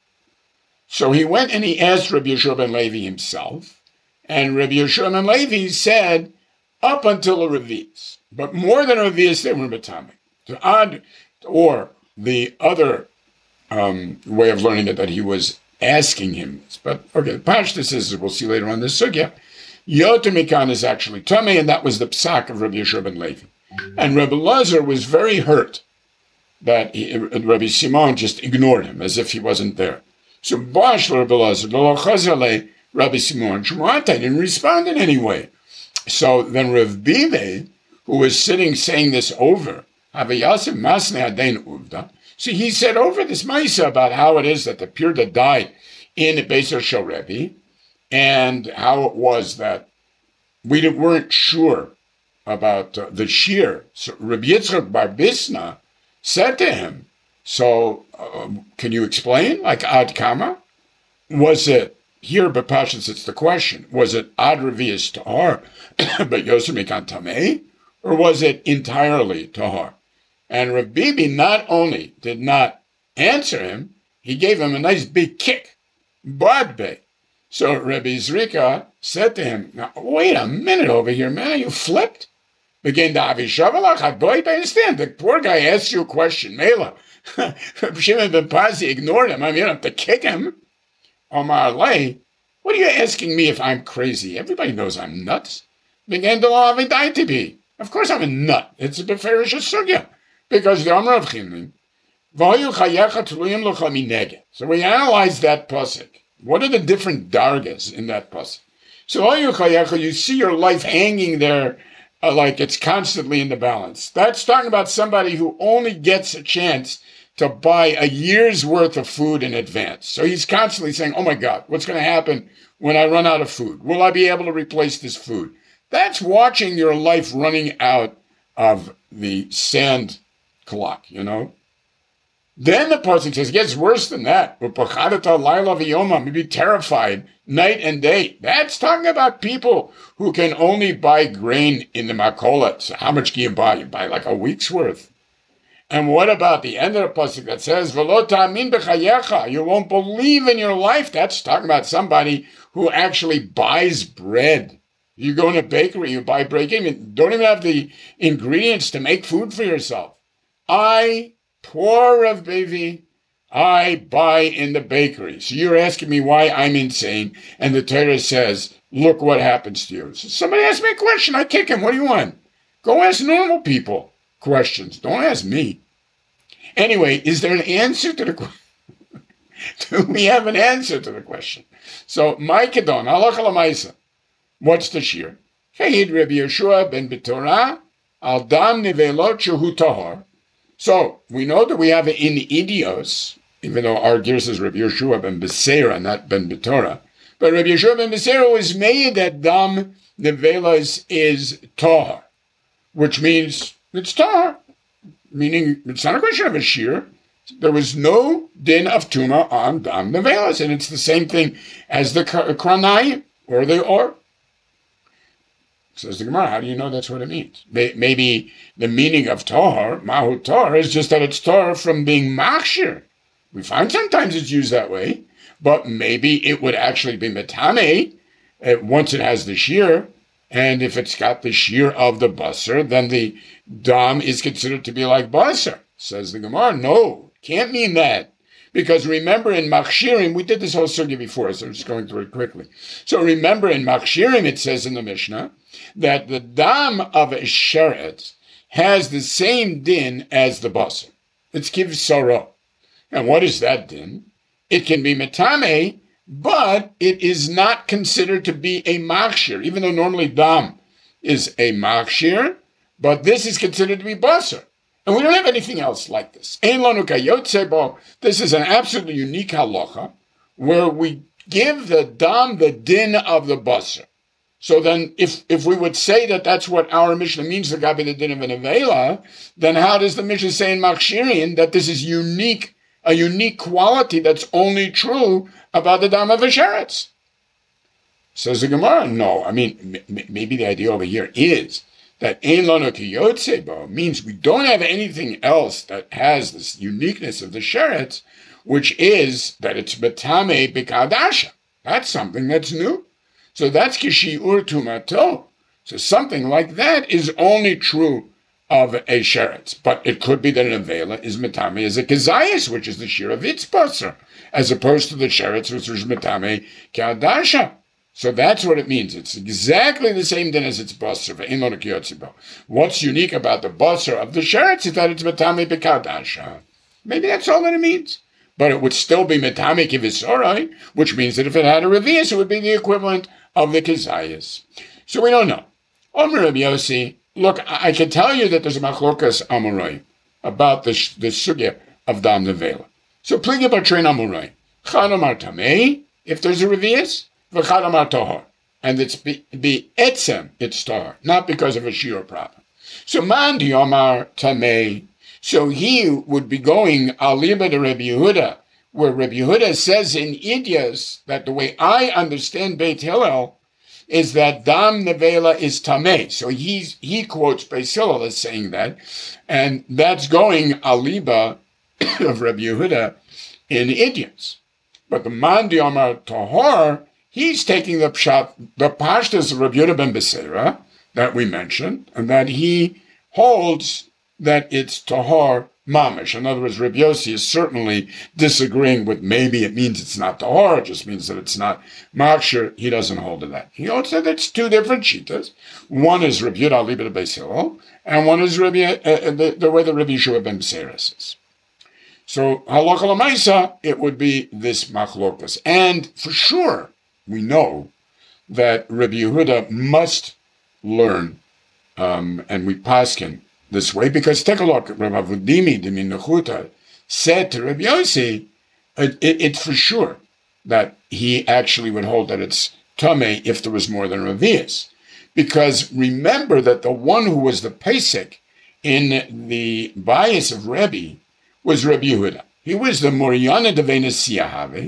So he went and he asked Rabbi Yeshua ben Levi himself. And Rabbi Yeshua ben Levi said, up until a revius. But more than a revius, they were metame. So ad, or the other um, way of learning it, that he was asking him. But okay, Pashtus is, we'll see later on this sugya, Yoter Mikan is actually tamei, and that was the psak of Rabbi Yeshua ben Levi. And Rabbi Lazar was very hurt that he, Rabbi Simon just ignored him as if he wasn't there. So Bash Rabbi Lazar, Rabbi Simon Shmuata didn't respond in any way. So then Rav Bive, who was sitting saying this over. So he said over this Maisa about how it is that the Pirda died in the Beis Shel Rebbe, and how it was that we weren't sure about uh, the shear. So Rabbi Yitzchak Bar Bisna said to him, so uh, can you explain, like Ad Kama? Was it, here B'Pashas it's the question, was it Ad Revius Tahar, but Yosef Mikan Tameh, or was it entirely Tahar? And Rabbi Bibi not only did not answer him, he gave him a nice big kick, Badbe. So Rabbi Zrika said to him, now, wait a minute over here, man, you flipped? Begin to Avishavalach, I understand, the poor guy asked you a question, Mela. Shimon ben Pazi ignored him, I mean, you don't have to kick him. Omar Lay, what are you asking me if I'm crazy? Everybody knows I'm nuts. Begin to Avidai to be. Of course I'm a nut. It's a beferish sugya. Because the Amr of Chimlin, so we analyze that pasuk. What are the different dargas in that pasuk? So you see your life hanging there uh, like it's constantly in the balance. That's talking about somebody who only gets a chance to buy a year's worth of food in advance. So he's constantly saying, oh my God, what's going to happen when I run out of food? Will I be able to replace this food? That's watching your life running out of the sand clock, you know? Then the pasuk says, it gets worse than that. Maybe terrified night and day. That's talking about people who can only buy grain in the makolet. So how much can you buy? You buy like a week's worth. And what about the end of the pasuk that says, you won't believe in your life? That's talking about somebody who actually buys bread. You go in a bakery, you buy bread, you don't even have the ingredients to make food for yourself. I, poor of Bevi, I buy in the bakery. So you're asking me why I'm insane, and the Torah says, look what happens to you. So somebody asks me a question, I kick him. What do you want? Go ask normal people questions. Don't ask me. Anyway, is there an answer to the question? Do we have an answer to the question? So, Ma'ikadon, halacha l'maisa. What's the shir? Chayid Rabbi Yeshua ben B'Torah, al dam nivelot shehu tahor. So, we know that we have it in idios, even though our gear says Rabbi Yeshua ben Beseira, not ben B'Torah. But Rabbi Yeshua ben Beseira was made that dam nivelos is tahor, which means it's tahor. Meaning, it's not a question of a shear. There was no din of tuma on dam nevelas, and it's the same thing as the kranayim, or the or. Says the Gemara, how do you know that's what it means? Maybe the meaning of tahor, mahu tahor, is just that it's tahor from being machshir. We find sometimes it's used that way, but maybe it would actually be metame uh, once it has the shear, and if it's got the shear of the basar, then the dam is considered to be like basar. Says the Gemara, no, can't mean that. Because remember in Machshirim, we did this whole sugya before, so I'm just going through it quickly. So remember in Machshirim, it says in the Mishnah, that the dam of a sheretz has the same din as the basar. It's kivsaro. And what is that din? It can be metame, but it is not considered to be a machshir, even though normally dam is a machshir, but this is considered to be basar. And we don't have anything else like this. Ein lanu kayotze bo. This is an absolutely unique halacha where we give the dam the din of the basar. So then if, if we would say that that's what our Mishnah means, the gabi the din of an avela, then how does the Mishnah say in Machshirin that this is unique, a unique quality that's only true about the dam of a sheretz? Says the Gemara, no. I mean, m- maybe the idea over here is that ein lanu kiyotze bo means we don't have anything else that has this uniqueness of the sheretz, which is that it's metame b'kadasha. That's something that's new. So that's kishiur tumato. So something like that is only true of a sheretz. But it could be that an avela is metame as a kezayis, which is the shear of its basar, as opposed to the sheretz, which is metame kadasha. So that's what it means. It's exactly the same din as its basar. What's unique about the basar of the sheretz is that it's metame b'kadasha. Maybe that's all that it means. But it would still be metame kivisorai, which means that if it had a revius, it would be the equivalent of the kezayis. So we don't know. Omer Rabbi Yossi, look, I, I can tell you that there's a machlokas amorai about the, the sugya of dam nevela. So pligi b'trein amorai. Chad amar tamei, if there's a revius, v'chad amar tahor. And it's be, be etzem, it's tahor, not because of a shiur problem. So man di amar tamei, so he would be going aliba to Rabbi Yehuda, where Rabbi Yehuda says in Idyas that the way I understand Beit Hillel is that dam nevela is tamei. So he's, he quotes Beit Hillel as saying that, and that's going aliba of Rabbi Yehuda in Idyas. But the man di amar tahor, he's taking the pshat, the pashtas of Rabbi Yehuda ben Beseira that we mentioned, and that he holds that it's tahor mamish. In other words, Rabbi Yossi is certainly disagreeing with maybe it means it's not tahor, it just means that it's not makshir. He doesn't hold to that. He holds that it's two different shitas. One is Rabbi Yehuda aliba de Beis Hillel, and one is Rabbi, uh, the, the way that Rabbi Yeshua ben Beseira says. So halacha l'maisa, it would be this machlokas. And for sure, we know that Rabbi Yehuda must learn, um, and we paskin this way, because take a look, Rabbi Avudimi de Minuchuta said to Rabbi Yossi, it, it, it's for sure that he actually would hold that it's tamei if there was more than revius. Because remember that the one who was the pesek in the bias of Rebbe was Rabbi Yehuda. He was the Moriana de Venesiahave,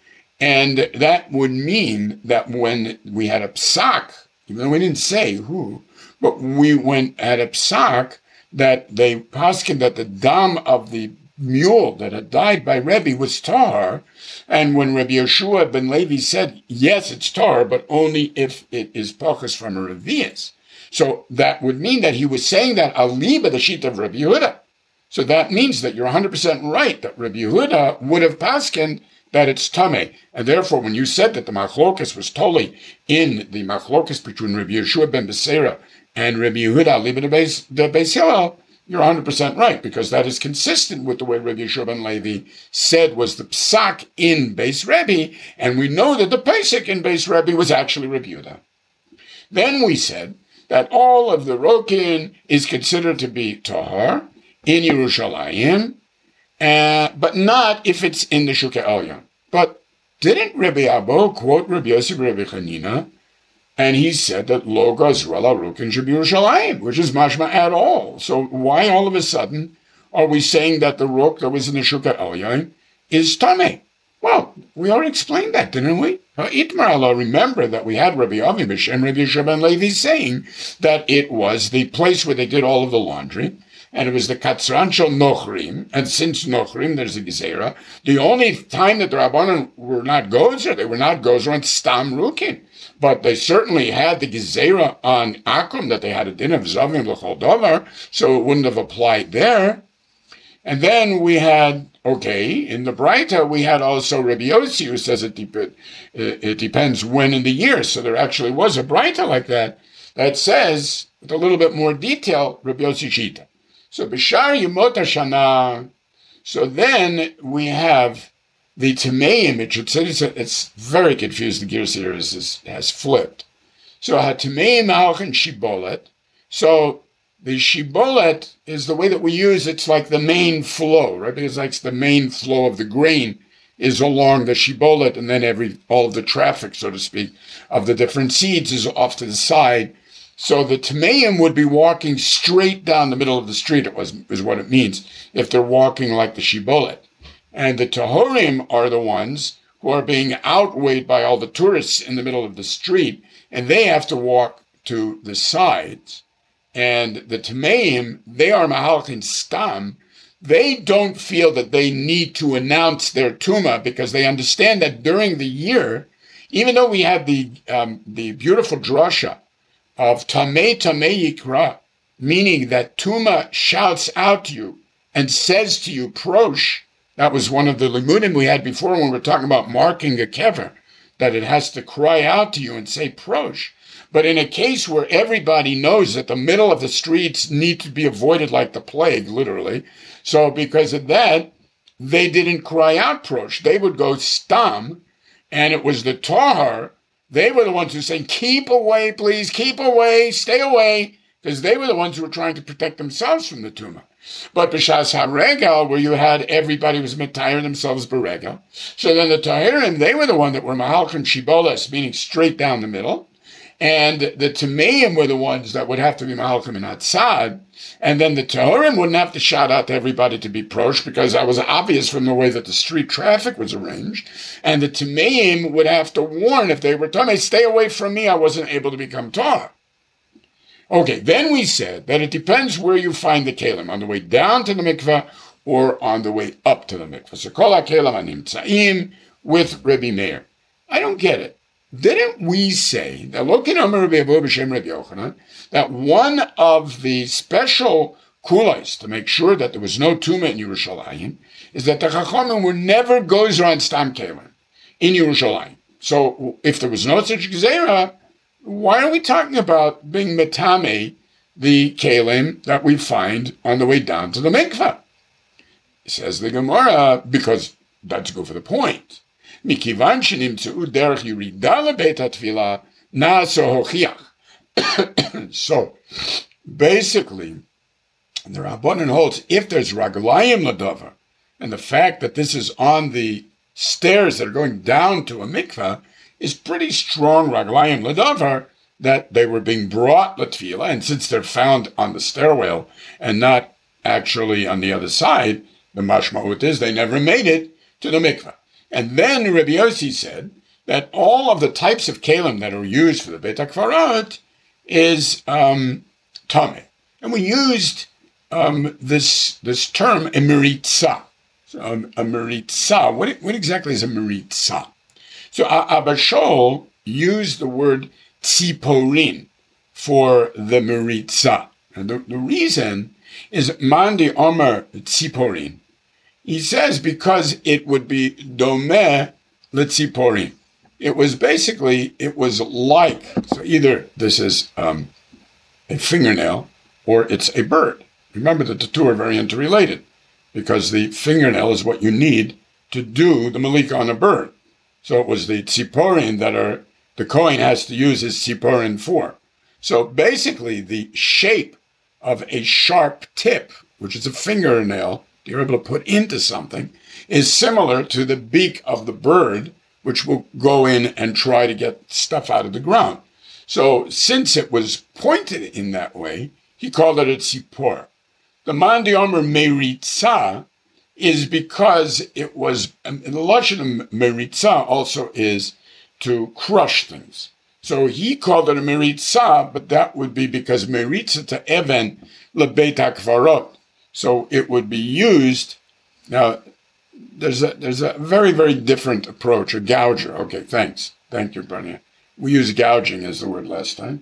and that would mean that when we had a psak, even though we didn't say who, but we went at a psak that they paskin that the dam of the mule that had died by Rebbe was tahor, and when Rabbi Yeshua ben Levi said, yes, it's tahor, but only if it is pachas from a revius. So that would mean that he was saying that aliba the sheet of Rabbi Yehuda. So that means that you're one hundred percent right, that Rabbi Yehuda would have paskin that it's tamei. And therefore, when you said that the machlokas was totally in the machlokas between Rabbi Yeshua ben Beseira and Rabbi Yehuda aliba de Beis Hillel, you're one hundred percent right, because that is consistent with the way Rabbi Yeshua ben Levi said was the psak in Beis Rebbe, and we know that the pesek in Beis Rebbe was actually Rabbi Yehuda. Then we said that all of the rokin is considered to be tahor in Yerushalayim, uh, but not if it's in the Shukei Elyon. But didn't Rabbi Abba quote Rabbi Yossi Rabbi Chanina? And he said that lo gazra la rukin Yerushalayim, which is mashma at all. So why all of a sudden are we saying that the ruk that was in the Shukei Elyon is tamei? Well, we already explained that, didn't we? Itmar Allah, remember that we had Rabbi Avibish and Rabbi Yeshua ben Levi saying that it was the place where they did all of the laundry, and it was the Katzran Shel Nochrim, and since Nochrim, there's a Gezerah. The only time that the Rabbanan were not Gozer, they were not Gozer on Stam Rukin. But they certainly had the Gezerah on Akum, that they had a din of Zavim L'chol Davar, so it wouldn't have applied there. And then we had, okay, in the Braita, we had also Rabbi Yossi, who says it, dep- it depends when in the year. So there actually was a Braita like that, that says, with a little bit more detail, Rabbi Yossi Shita. So Bishar Yemot HaShana, so then we have the Tameim, it should say, it's, it's very confused, the gears here is, is, has flipped. So HaTameim Halchan Shibolet, so the Shibolet is the way that we use, it's like the main flow, right? Because like the main flow of the grain is along the Shibolet, and then every all of the traffic, so to speak, of the different seeds is off to the side. So the Tameim would be walking straight down the middle of the street, it was, is what it means, if they're walking like the Shibolet. And the Tahorim are the ones who are being outweighed by all the tourists in the middle of the street, and they have to walk to the sides. And the Tameim, they are Mahalchin Stam. They don't feel that they need to announce their Tuma because they understand that during the year, even though we have the um, the beautiful drasha of Tamei Tamei Yikra, meaning that Tuma shouts out to you and says to you, Prosh, that was one of the limudim we had before when we were talking about marking a kever, that it has to cry out to you and say Prosh. But in a case where everybody knows that the middle of the streets need to be avoided like the plague, literally, so because of that, they didn't cry out Prosh. They would go Stam, and it was the Tahar. They were the ones who saying, keep away, please, keep away, stay away, because they were the ones who were trying to protect themselves from the tumah. But b'shas haregel, where you had everybody was metayer themselves beregel, so then the tahirim, they were the one that were mahalchim shibolas, meaning straight down the middle, and the tameim were the ones that would have to be mahalchim in hatzad, and then the tahirim wouldn't have to shout out to everybody to be prosh, because that was obvious from the way that the street traffic was arranged, and the tameim would have to warn if they were tamei, stay away from me, I wasn't able to become tahor. Okay, then we said that it depends where you find the kelim, on the way down to the mikveh or on the way up to the mikveh. So kol ha-kelim hanimtzaim with Rabbi Meir. I don't get it. Didn't we say that Lokin Omer Rabbi Abu b'Shem Rabbi Yochanan, that one of the special kulais to make sure that there was no tumah in Yerushalayim is that the Chachamim were never gozer on stam kelim in Yerushalayim. So if there was no such gezerah, why are we talking about being metame the kelim that we find on the way down to the mikveh? Says the Gemara, because that's good for the point. Mikivan shenimtzeu derech yirida lebeit hatefila na'aso hochiach. So, basically, the Rabbanan holds, if there's raglayim ladavar, and the fact that this is on the stairs that are going down to a mikveh, is pretty strong raglayim ladavar, that they were being brought latfila, and since they're found on the stairwell and not actually on the other side, the mashma'ut is they never made it to the mikveh. And then Rabbi Yossi said that all of the types of kelim that are used for the Beit HaKvarot is um, tameh. And we used um, this this term, a meritza. So um, a meritza, what, what exactly is a meritza? So Abba Shaul used the word tziporin for the meritza. And the, the reason is Mandi Omer tziporin. He says because it would be domeh letziporin. It was basically, it was like, so either this is um, a fingernail or it's a bird. Remember that the two are very interrelated because the fingernail is what you need to do the malika on a bird. So it was the tziporin that are, the Kohen has to use his tziporin for. So basically the shape of a sharp tip, which is a fingernail, you're able to put into something, is similar to the beak of the bird, which will go in and try to get stuff out of the ground. So since it was pointed in that way, he called it a tzipor. The Mandi Omer meritza is because it was, and the lashon of meritza also is to crush things. So he called it a meritza, but that would be because meritza to even lebeit hakvarot. So it would be used. Now, there's a there's a very, very different approach, a gouger. Okay, thanks. Thank you, Bernie. We used gouging as the word last time,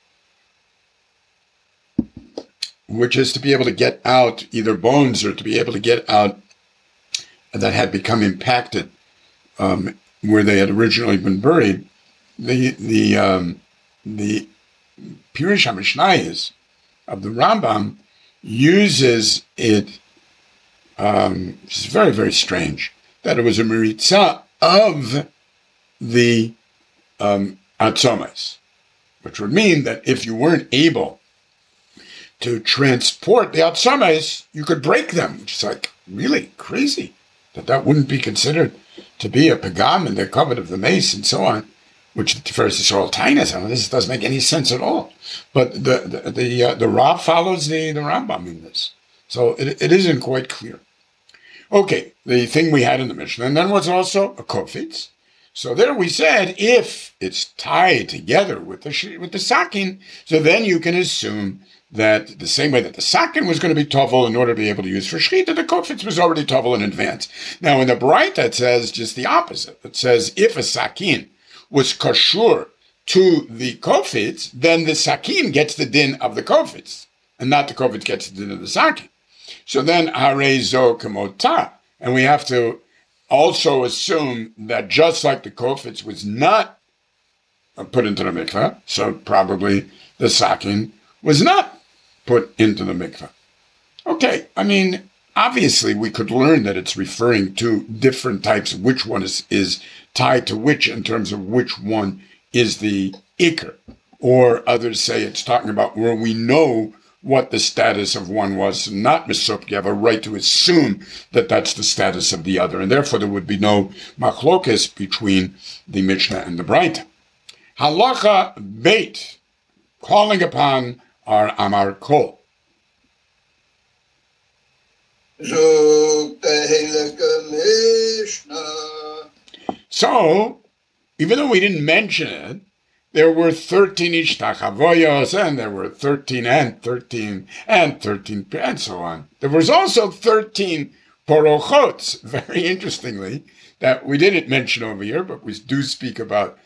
which is to be able to get out either bones or to be able to get out that had become impacted um, where they had originally been buried. The the um, the Pirush HaMishnayos of the Rambam uses it, um, it's very, very strange, that it was a meritza of the um, atzomes, which would mean that if you weren't able to transport the atzomes, you could break them, which is like really crazy, that that wouldn't be considered to be a pagam in the covet of the mace and so on, which refers to Shol Tainas. This doesn't make any sense at all. But the the the, uh, the Rav follows the, the Rambam in this. So it, it isn't quite clear. Okay, the thing we had in the Mishnah, and then was also a kofitz. So there we said, if it's tied together with the with the sakin, so then you can assume that the same way that the sakin was going to be tovel in order to be able to use for shechita, the kofitz was already tovel in advance. Now in the Braita it says just the opposite. It says if a sakin was kashur to the kofitz, then the sakin gets the din of the kofitz, and not the kofitz gets the din of the sakin. So then harei zo kamota, and we have to also assume that just like the kofitz was not put into the mikveh, so probably the sakin was not put into the mikveh. Okay, I mean, obviously we could learn that it's referring to different types of which one is, is tied to which in terms of which one is the ikr, or others say it's talking about where we know what the status of one was, not misuk. You have a right to assume that that's the status of the other, and therefore there would be no machlokes between the Mishnah and the Braita. Halacha Beit, calling upon our Amar Kol. So, even though we didn't mention it, there were thirteen ishtachavoyos, and there were thirteen and thirteen and thirteen, and so on. There was also thirteen porochots, very interestingly, that we didn't mention over here, but we do speak about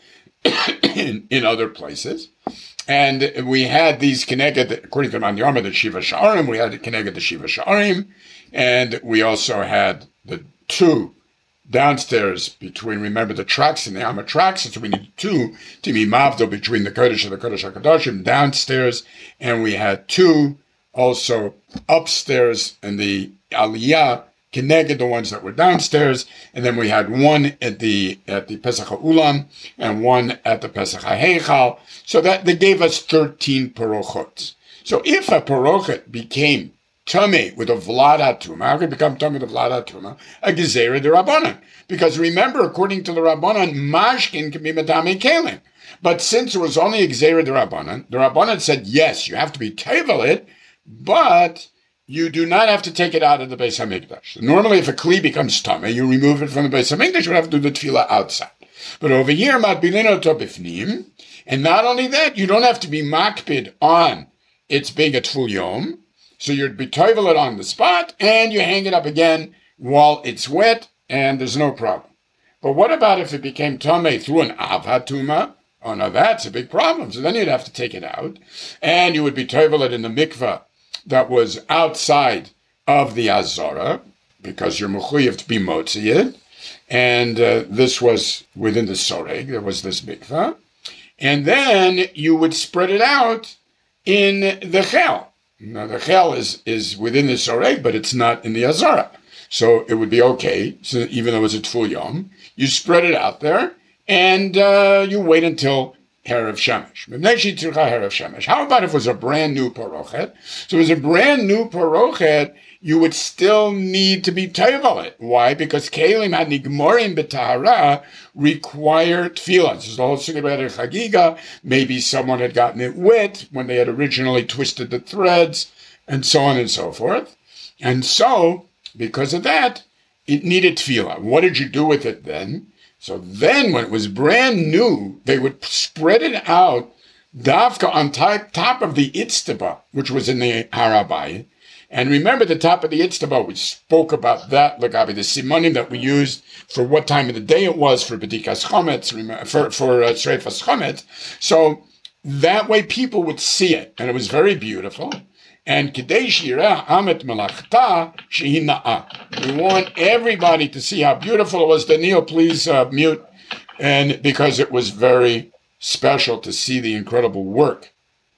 in, in other places. And we had these Keneged, according to Manyama, the Shiva Sha'arim, we had the Keneged, the Shiva Sha'arim, and we also had the two downstairs between, remember, the tracks and the Amma tracks, so we needed two to be mavdo between the Kodesh and the Kodesh HaKadoshim downstairs, and we had two also upstairs in the Aliyah, Keneged, the ones that were downstairs, and then we had one at the at the Pesach HaUlam and one at the Pesach HaHeichal, so that they gave us thirteen parochot. So if a parochet became Tameh with a Vlad HaTuma, how could it become Tameh with a Vlad HaTuma? A Gezerah de Rabbanan. Because remember, according to the Rabbanan, Mashkin can be Medamei Kelim. But since it was only a Gezerah de Rabbanan, the Rabbanan said, yes, you have to be Tevel, but you do not have to take it out of the Beis HaMikdash. Normally, if a Kli becomes Tameh, you remove it from the Beis HaMikdash, you have to do the Tefillah outside. But over here, Matbilin Oto Bifnim, and not only that, you don't have to be Makpid on its being a Tful Yom, so you'd be toivel it on the spot, and you hang it up again while it's wet, and there's no problem. But what about if it became tameh through an av hatuma? Oh, no, that's a big problem. So then you'd have to take it out, and you would be toivel it in the mikveh that was outside of the azara, because you're mechuyev to be motzi it, and uh, this was within the soreg, there was this mikveh, and then you would spread it out in the chel. Now, the chel is, is within the soreg, but it's not in the azara. So it would be okay, so even though it's a tful yom, you spread it out there, and uh, you wait until Erev Shemesh. How about if it was a brand new parochet? So if it was a brand new parochet, you would still need to be tevel it. Why? Because kelim had nigmorim b'tahara required tefillah. This is the whole thing about a chagiga. Maybe someone had gotten it wet when they had originally twisted the threads, and so on and so forth. And so, because of that, it needed tefillah. What did you do with it then? So then, when it was brand new, they would spread it out davka on top, top of the itztaba, which was in the Harabayit. And remember the top of the itztaba, we spoke about that, Lagabi, the simonim that we used for what time of the day it was for B'dikas Chometz, for, for uh, Sreifas Chometz. So that way people would see it, and it was very beautiful. And Kidei Shireh Amet Melachta Shehi Na'ah. We want everybody to see how beautiful it was. Daniel, please uh, mute. And because it was very special to see the incredible work.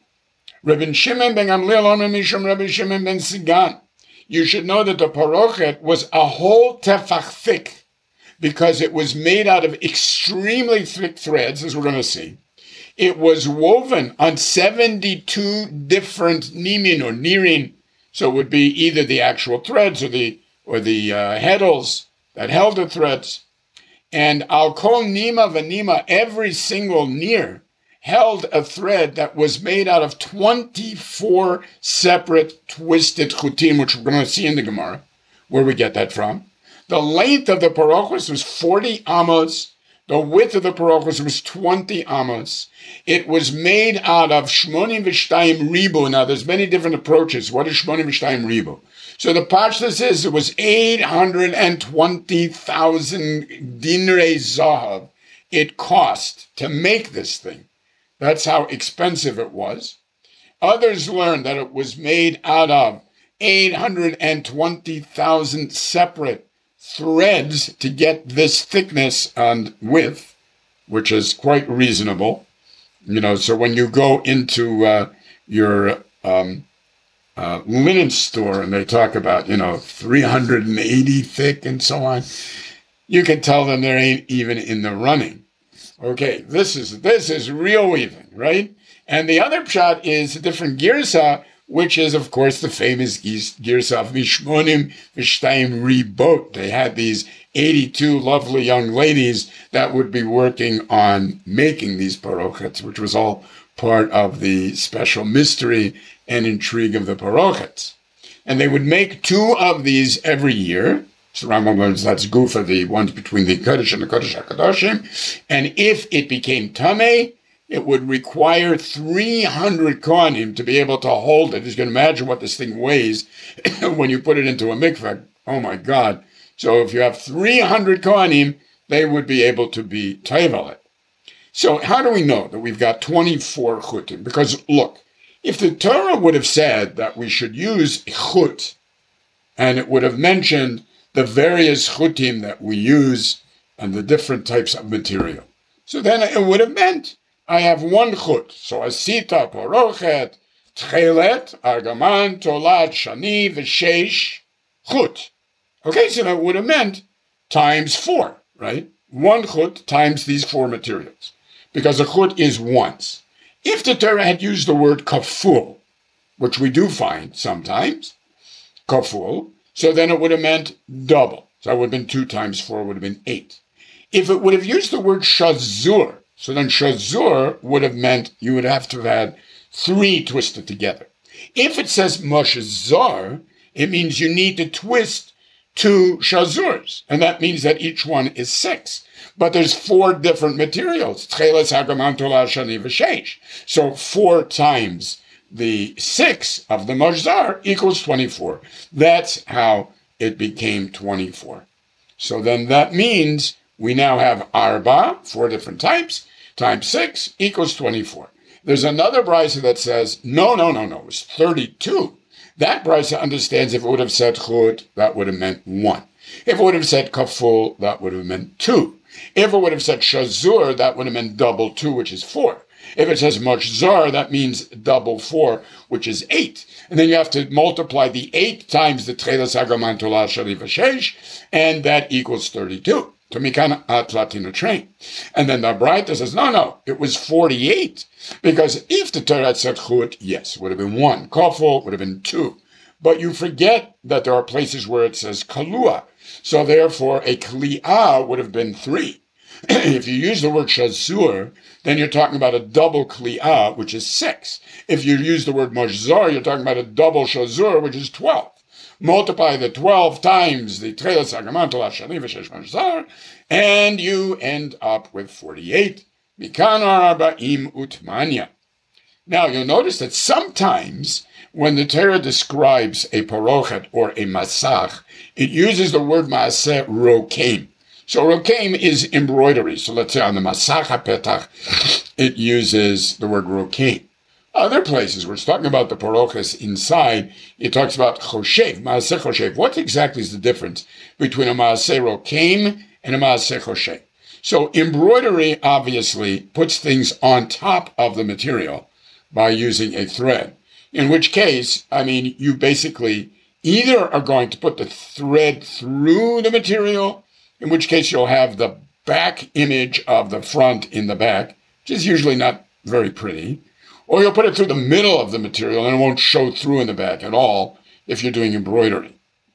Rabbi Shimon ben Gamliel Omer Mishum Rabbi Shimon ben Sigan. You should know that the parochet was a whole tefach thick because it was made out of extremely thick threads, as we're going to see. It was woven on seventy-two different nimin or nirin, so it would be either the actual threads or the or the uh, heddles that held the threads. And al kol nima v'nima, every single nir held a thread that was made out of twenty-four separate twisted chutim, which we're going to see in the Gemara, where we get that from. The length of the parochos was forty amos. The width of the parochos was twenty amos. It was made out of shmonim v'shtayim ribu. Now, there's many different approaches. What is shmonim v'shtayim ribu? So the pashtus is it was eight hundred twenty thousand dinrei zahav it cost to make this thing. That's how expensive it was. Others learned that it was made out of eight hundred twenty thousand separate threads to get this thickness and width, which is quite reasonable. You know, so when you go into uh, your um, uh, linen store and they talk about, you know, three hundred eighty thick and so on, you can tell them they ain't even in the running. Okay, this is this is real weaving, right? And the other pshat is a different girsa, which is, of course, the famous girsa of Mishmonim V'Shtayim Ribot. They had these eighty-two lovely young ladies that would be working on making these parochets, which was all part of the special mystery and intrigue of the parochets. And they would make two of these every year. So Rambam learns that's Gufa, the ones between the Kodesh and the Kodesh HaKadoshim. And if it became Tameh, it would require three hundred Kohanim to be able to hold it. You can imagine what this thing weighs when you put it into a mikveh. Oh my God. So if you have three hundred Kohanim, they would be able to be Tevel it. So how do we know that we've got twenty-four Chutim? Because look, if the Torah would have said that we should use Chut, and it would have mentioned the various chutim that we use and the different types of material. So then it would have meant I have one chut. So asita, porochet, tchelet, argaman, tolat, shani, v'sheish, chut. Okay, so that would have meant times four, right? One chut times these four materials. Because a chut is once. If the Torah had used the word kaful, which we do find sometimes, kaful, so then it would have meant double. So it would have been two times four, would have been eight. If it would have used the word shazur, so then shazur would have meant you would have to have had three twisted together. If it says moshazar, it means you need to twist two shazurs, and that means that each one is six. But there's four different materials. So four times the six of the Mojzar equals twenty-four. That's how it became twenty-four. So then that means we now have Arba, four different types, times six equals twenty-four. There's another brisa that says, no, no, no, no, it's thirty-two. That brisa understands if it would have said Chut, that would have meant one. If it would have said Kaful, that would have meant two. If it would have said Shazur, that would have meant double two, which is four. If it says Moshzar, that means double four, which is eight. And then you have to multiply the eight times the Tchelas Agaman Tolah Shali V'Sheish, and that equals thirty-two. To Mikan Atlatina train. And then the Braita says, no, no, it was forty-eight. Because if the Torah had said Chut, yes, it would have been one. Kaful would have been two. But you forget that there are places where it says Kalua. So therefore, a Kli'ah would have been three. If you use the word Shazur, then you're talking about a double Kli'ah, which is six. If you use the word Moshzar, you're talking about a double Shazur, which is twelve. Multiply the twelve times the Tchelas Agaman Tolah Shani V'Sheish Moshzar, and you end up with forty-eight. Mikan Arba'im Utmanya. Now, you'll notice that sometimes when the Torah describes a parochet or a masach, it uses the word maaseh rokeim. So rokeim is embroidery. So let's say on the masach hapetach, it uses the word rokeim. Other places where it's talking about the paroches inside, it talks about choshev, maaseh choshev. What exactly is the difference between a maaseh rokeim and a maaseh choshev? So embroidery obviously puts things on top of the material by using a thread. In which case, I mean, you basically either are going to put the thread through the material, in which case you'll have the back image of the front in the back, which is usually not very pretty, or you'll put it through the middle of the material and it won't show through in the back at all if you're doing embroidery.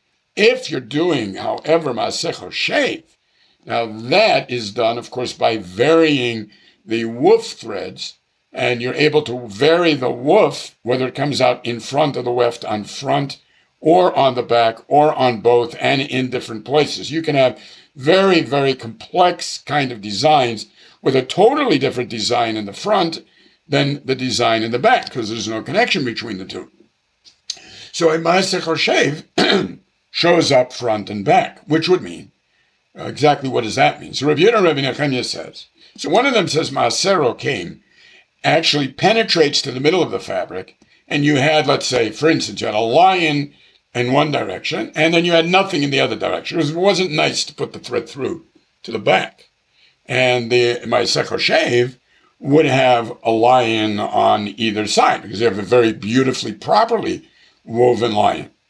If you're doing, however, Maaseh Choshev, now that is done, of course, by varying the woof threads, and you're able to vary the woof, whether it comes out in front of the weft on front or on the back or on both and in different places. You can have very, very complex kind of designs with a totally different design in the front than the design in the back because there's no connection between the two. So a Maaseh Choshev shows up front and back, which would mean, uh, exactly what does that mean? So Rabbi Yehuda and Rabbi Nechemia says, so one of them says Maaseh Rokeim actually penetrates to the middle of the fabric, and you had, let's say, for instance, you had a lion in one direction, and then you had nothing in the other direction. It wasn't nice to put the thread through to the back. And the Maaseh Choshev would have a lion on either side, because you have a very beautifully, properly woven lion.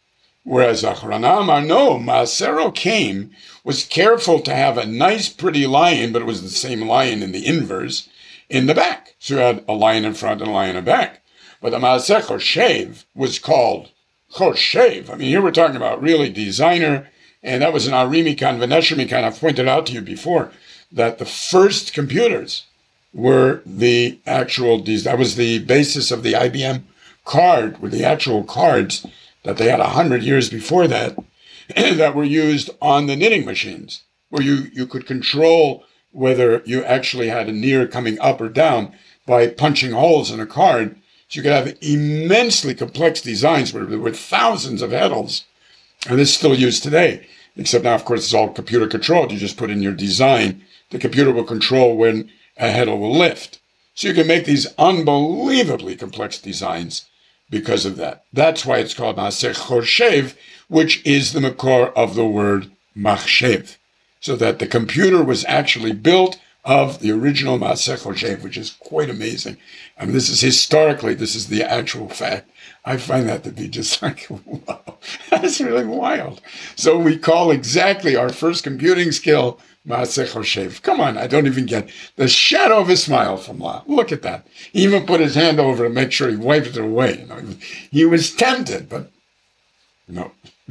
Whereas Achrona Amar, no, Maasero came, was careful to have a nice, pretty lion, but it was the same lion in the inverse, in the back. So you had a lion in front and a lion in the back. But the Maaseh Choshev was called Choshev. I mean, here we're talking about really designer, and that was an Arimikan, Veneshimikan. I've pointed out to you before that the first computers were the actual, that was the basis of the I B M card, were the actual cards that they had a hundred years before that, that were used on the knitting machines, where you, you could control whether you actually had a near coming up or down by punching holes in a card. So you could have immensely complex designs where there were thousands of heddles. And this is still used today, except now, of course, it's all computer controlled. You just put in your design. The computer will control when a heddle will lift. So you can make these unbelievably complex designs because of that. That's why it's called Maaseh Choshev, which is the makor of the word machshev. So that the computer was actually built of the original Maaseh Choshev, which is quite amazing. I mean, this is historically, this is the actual fact. I find that to be just like, wow, that's really wild. So we call exactly our first computing skill Maaseh Choshev. Come on, I don't even get the shadow of a smile from La. Look at that. He even put his hand over to make sure he wiped it away. You know, he, was, he was tempted, but no.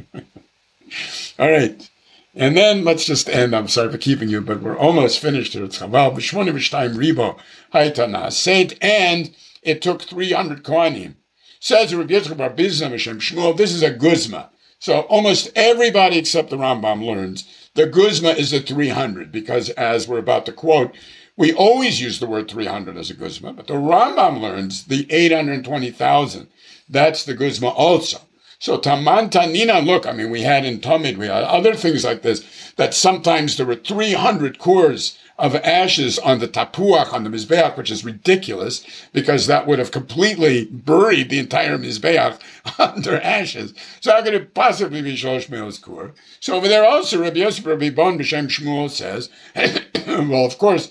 All right. And then let's just end. I'm sorry for keeping you, but we're almost finished here. It's Chaval b'shmona v'shtayim ribo hayta na'aseit, and it took three hundred kohanim. Says Rabbi Yitzchak bar Bizna M'Shem Shmuel, this is a guzma. So almost everybody except the Rambam learns the guzma is the three hundred, because as we're about to quote, we always use the word three hundred as a guzma, but the Rambam learns the eight hundred twenty thousand. That's the guzma also. So Taman Tanina, look, I mean, we had in Tamid, we had other things like this, that sometimes there were three hundred cores of ashes on the tapuach, on the mizbeach, which is ridiculous, because that would have completely buried the entire mizbeach under ashes. So how could it possibly be Shlosh Me'os core? So over there also, Rabbi Yosef Rabbi Bon B'Shem Shmuel says, well, of course,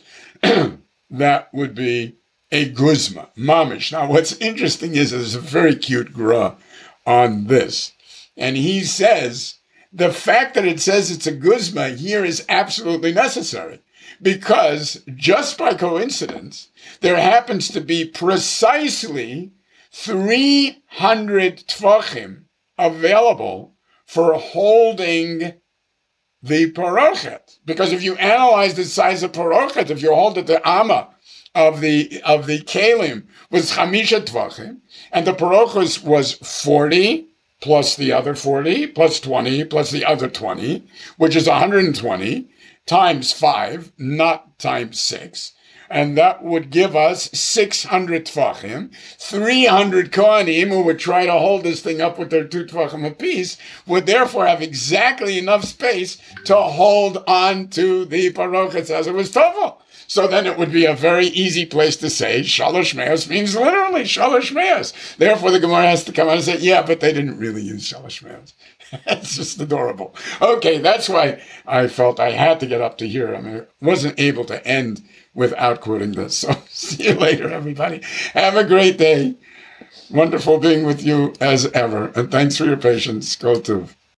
that would be a guzma, mamish. Now, what's interesting is there's a very cute gra on this. And he says, the fact that it says it's a guzma here is absolutely necessary, because just by coincidence, there happens to be precisely three hundred tvachim available for holding the parochet. Because if you analyze the size of parochet, if you hold it the amma of the of the kelim was chamisha tvachim, and the parochet was forty plus the other forty plus twenty plus the other twenty, which is one hundred twenty times five, not times six. And that would give us six hundred tvachim. three hundred kohanim who would try to hold this thing up with their two tvachim apiece would therefore have exactly enough space to hold on to the parochet as it was tovel. So then it would be a very easy place to say Shalosh Me'os means literally Shalosh Me'os. Therefore the Gemara has to come out and say, yeah, but they didn't really use Shalosh Me'os. It's just adorable. Okay, that's why I felt I had to get up to here. I mean, I wasn't able to end without quoting this. So see you later, everybody. Have a great day. Wonderful being with you as ever. And thanks for your patience. Go to.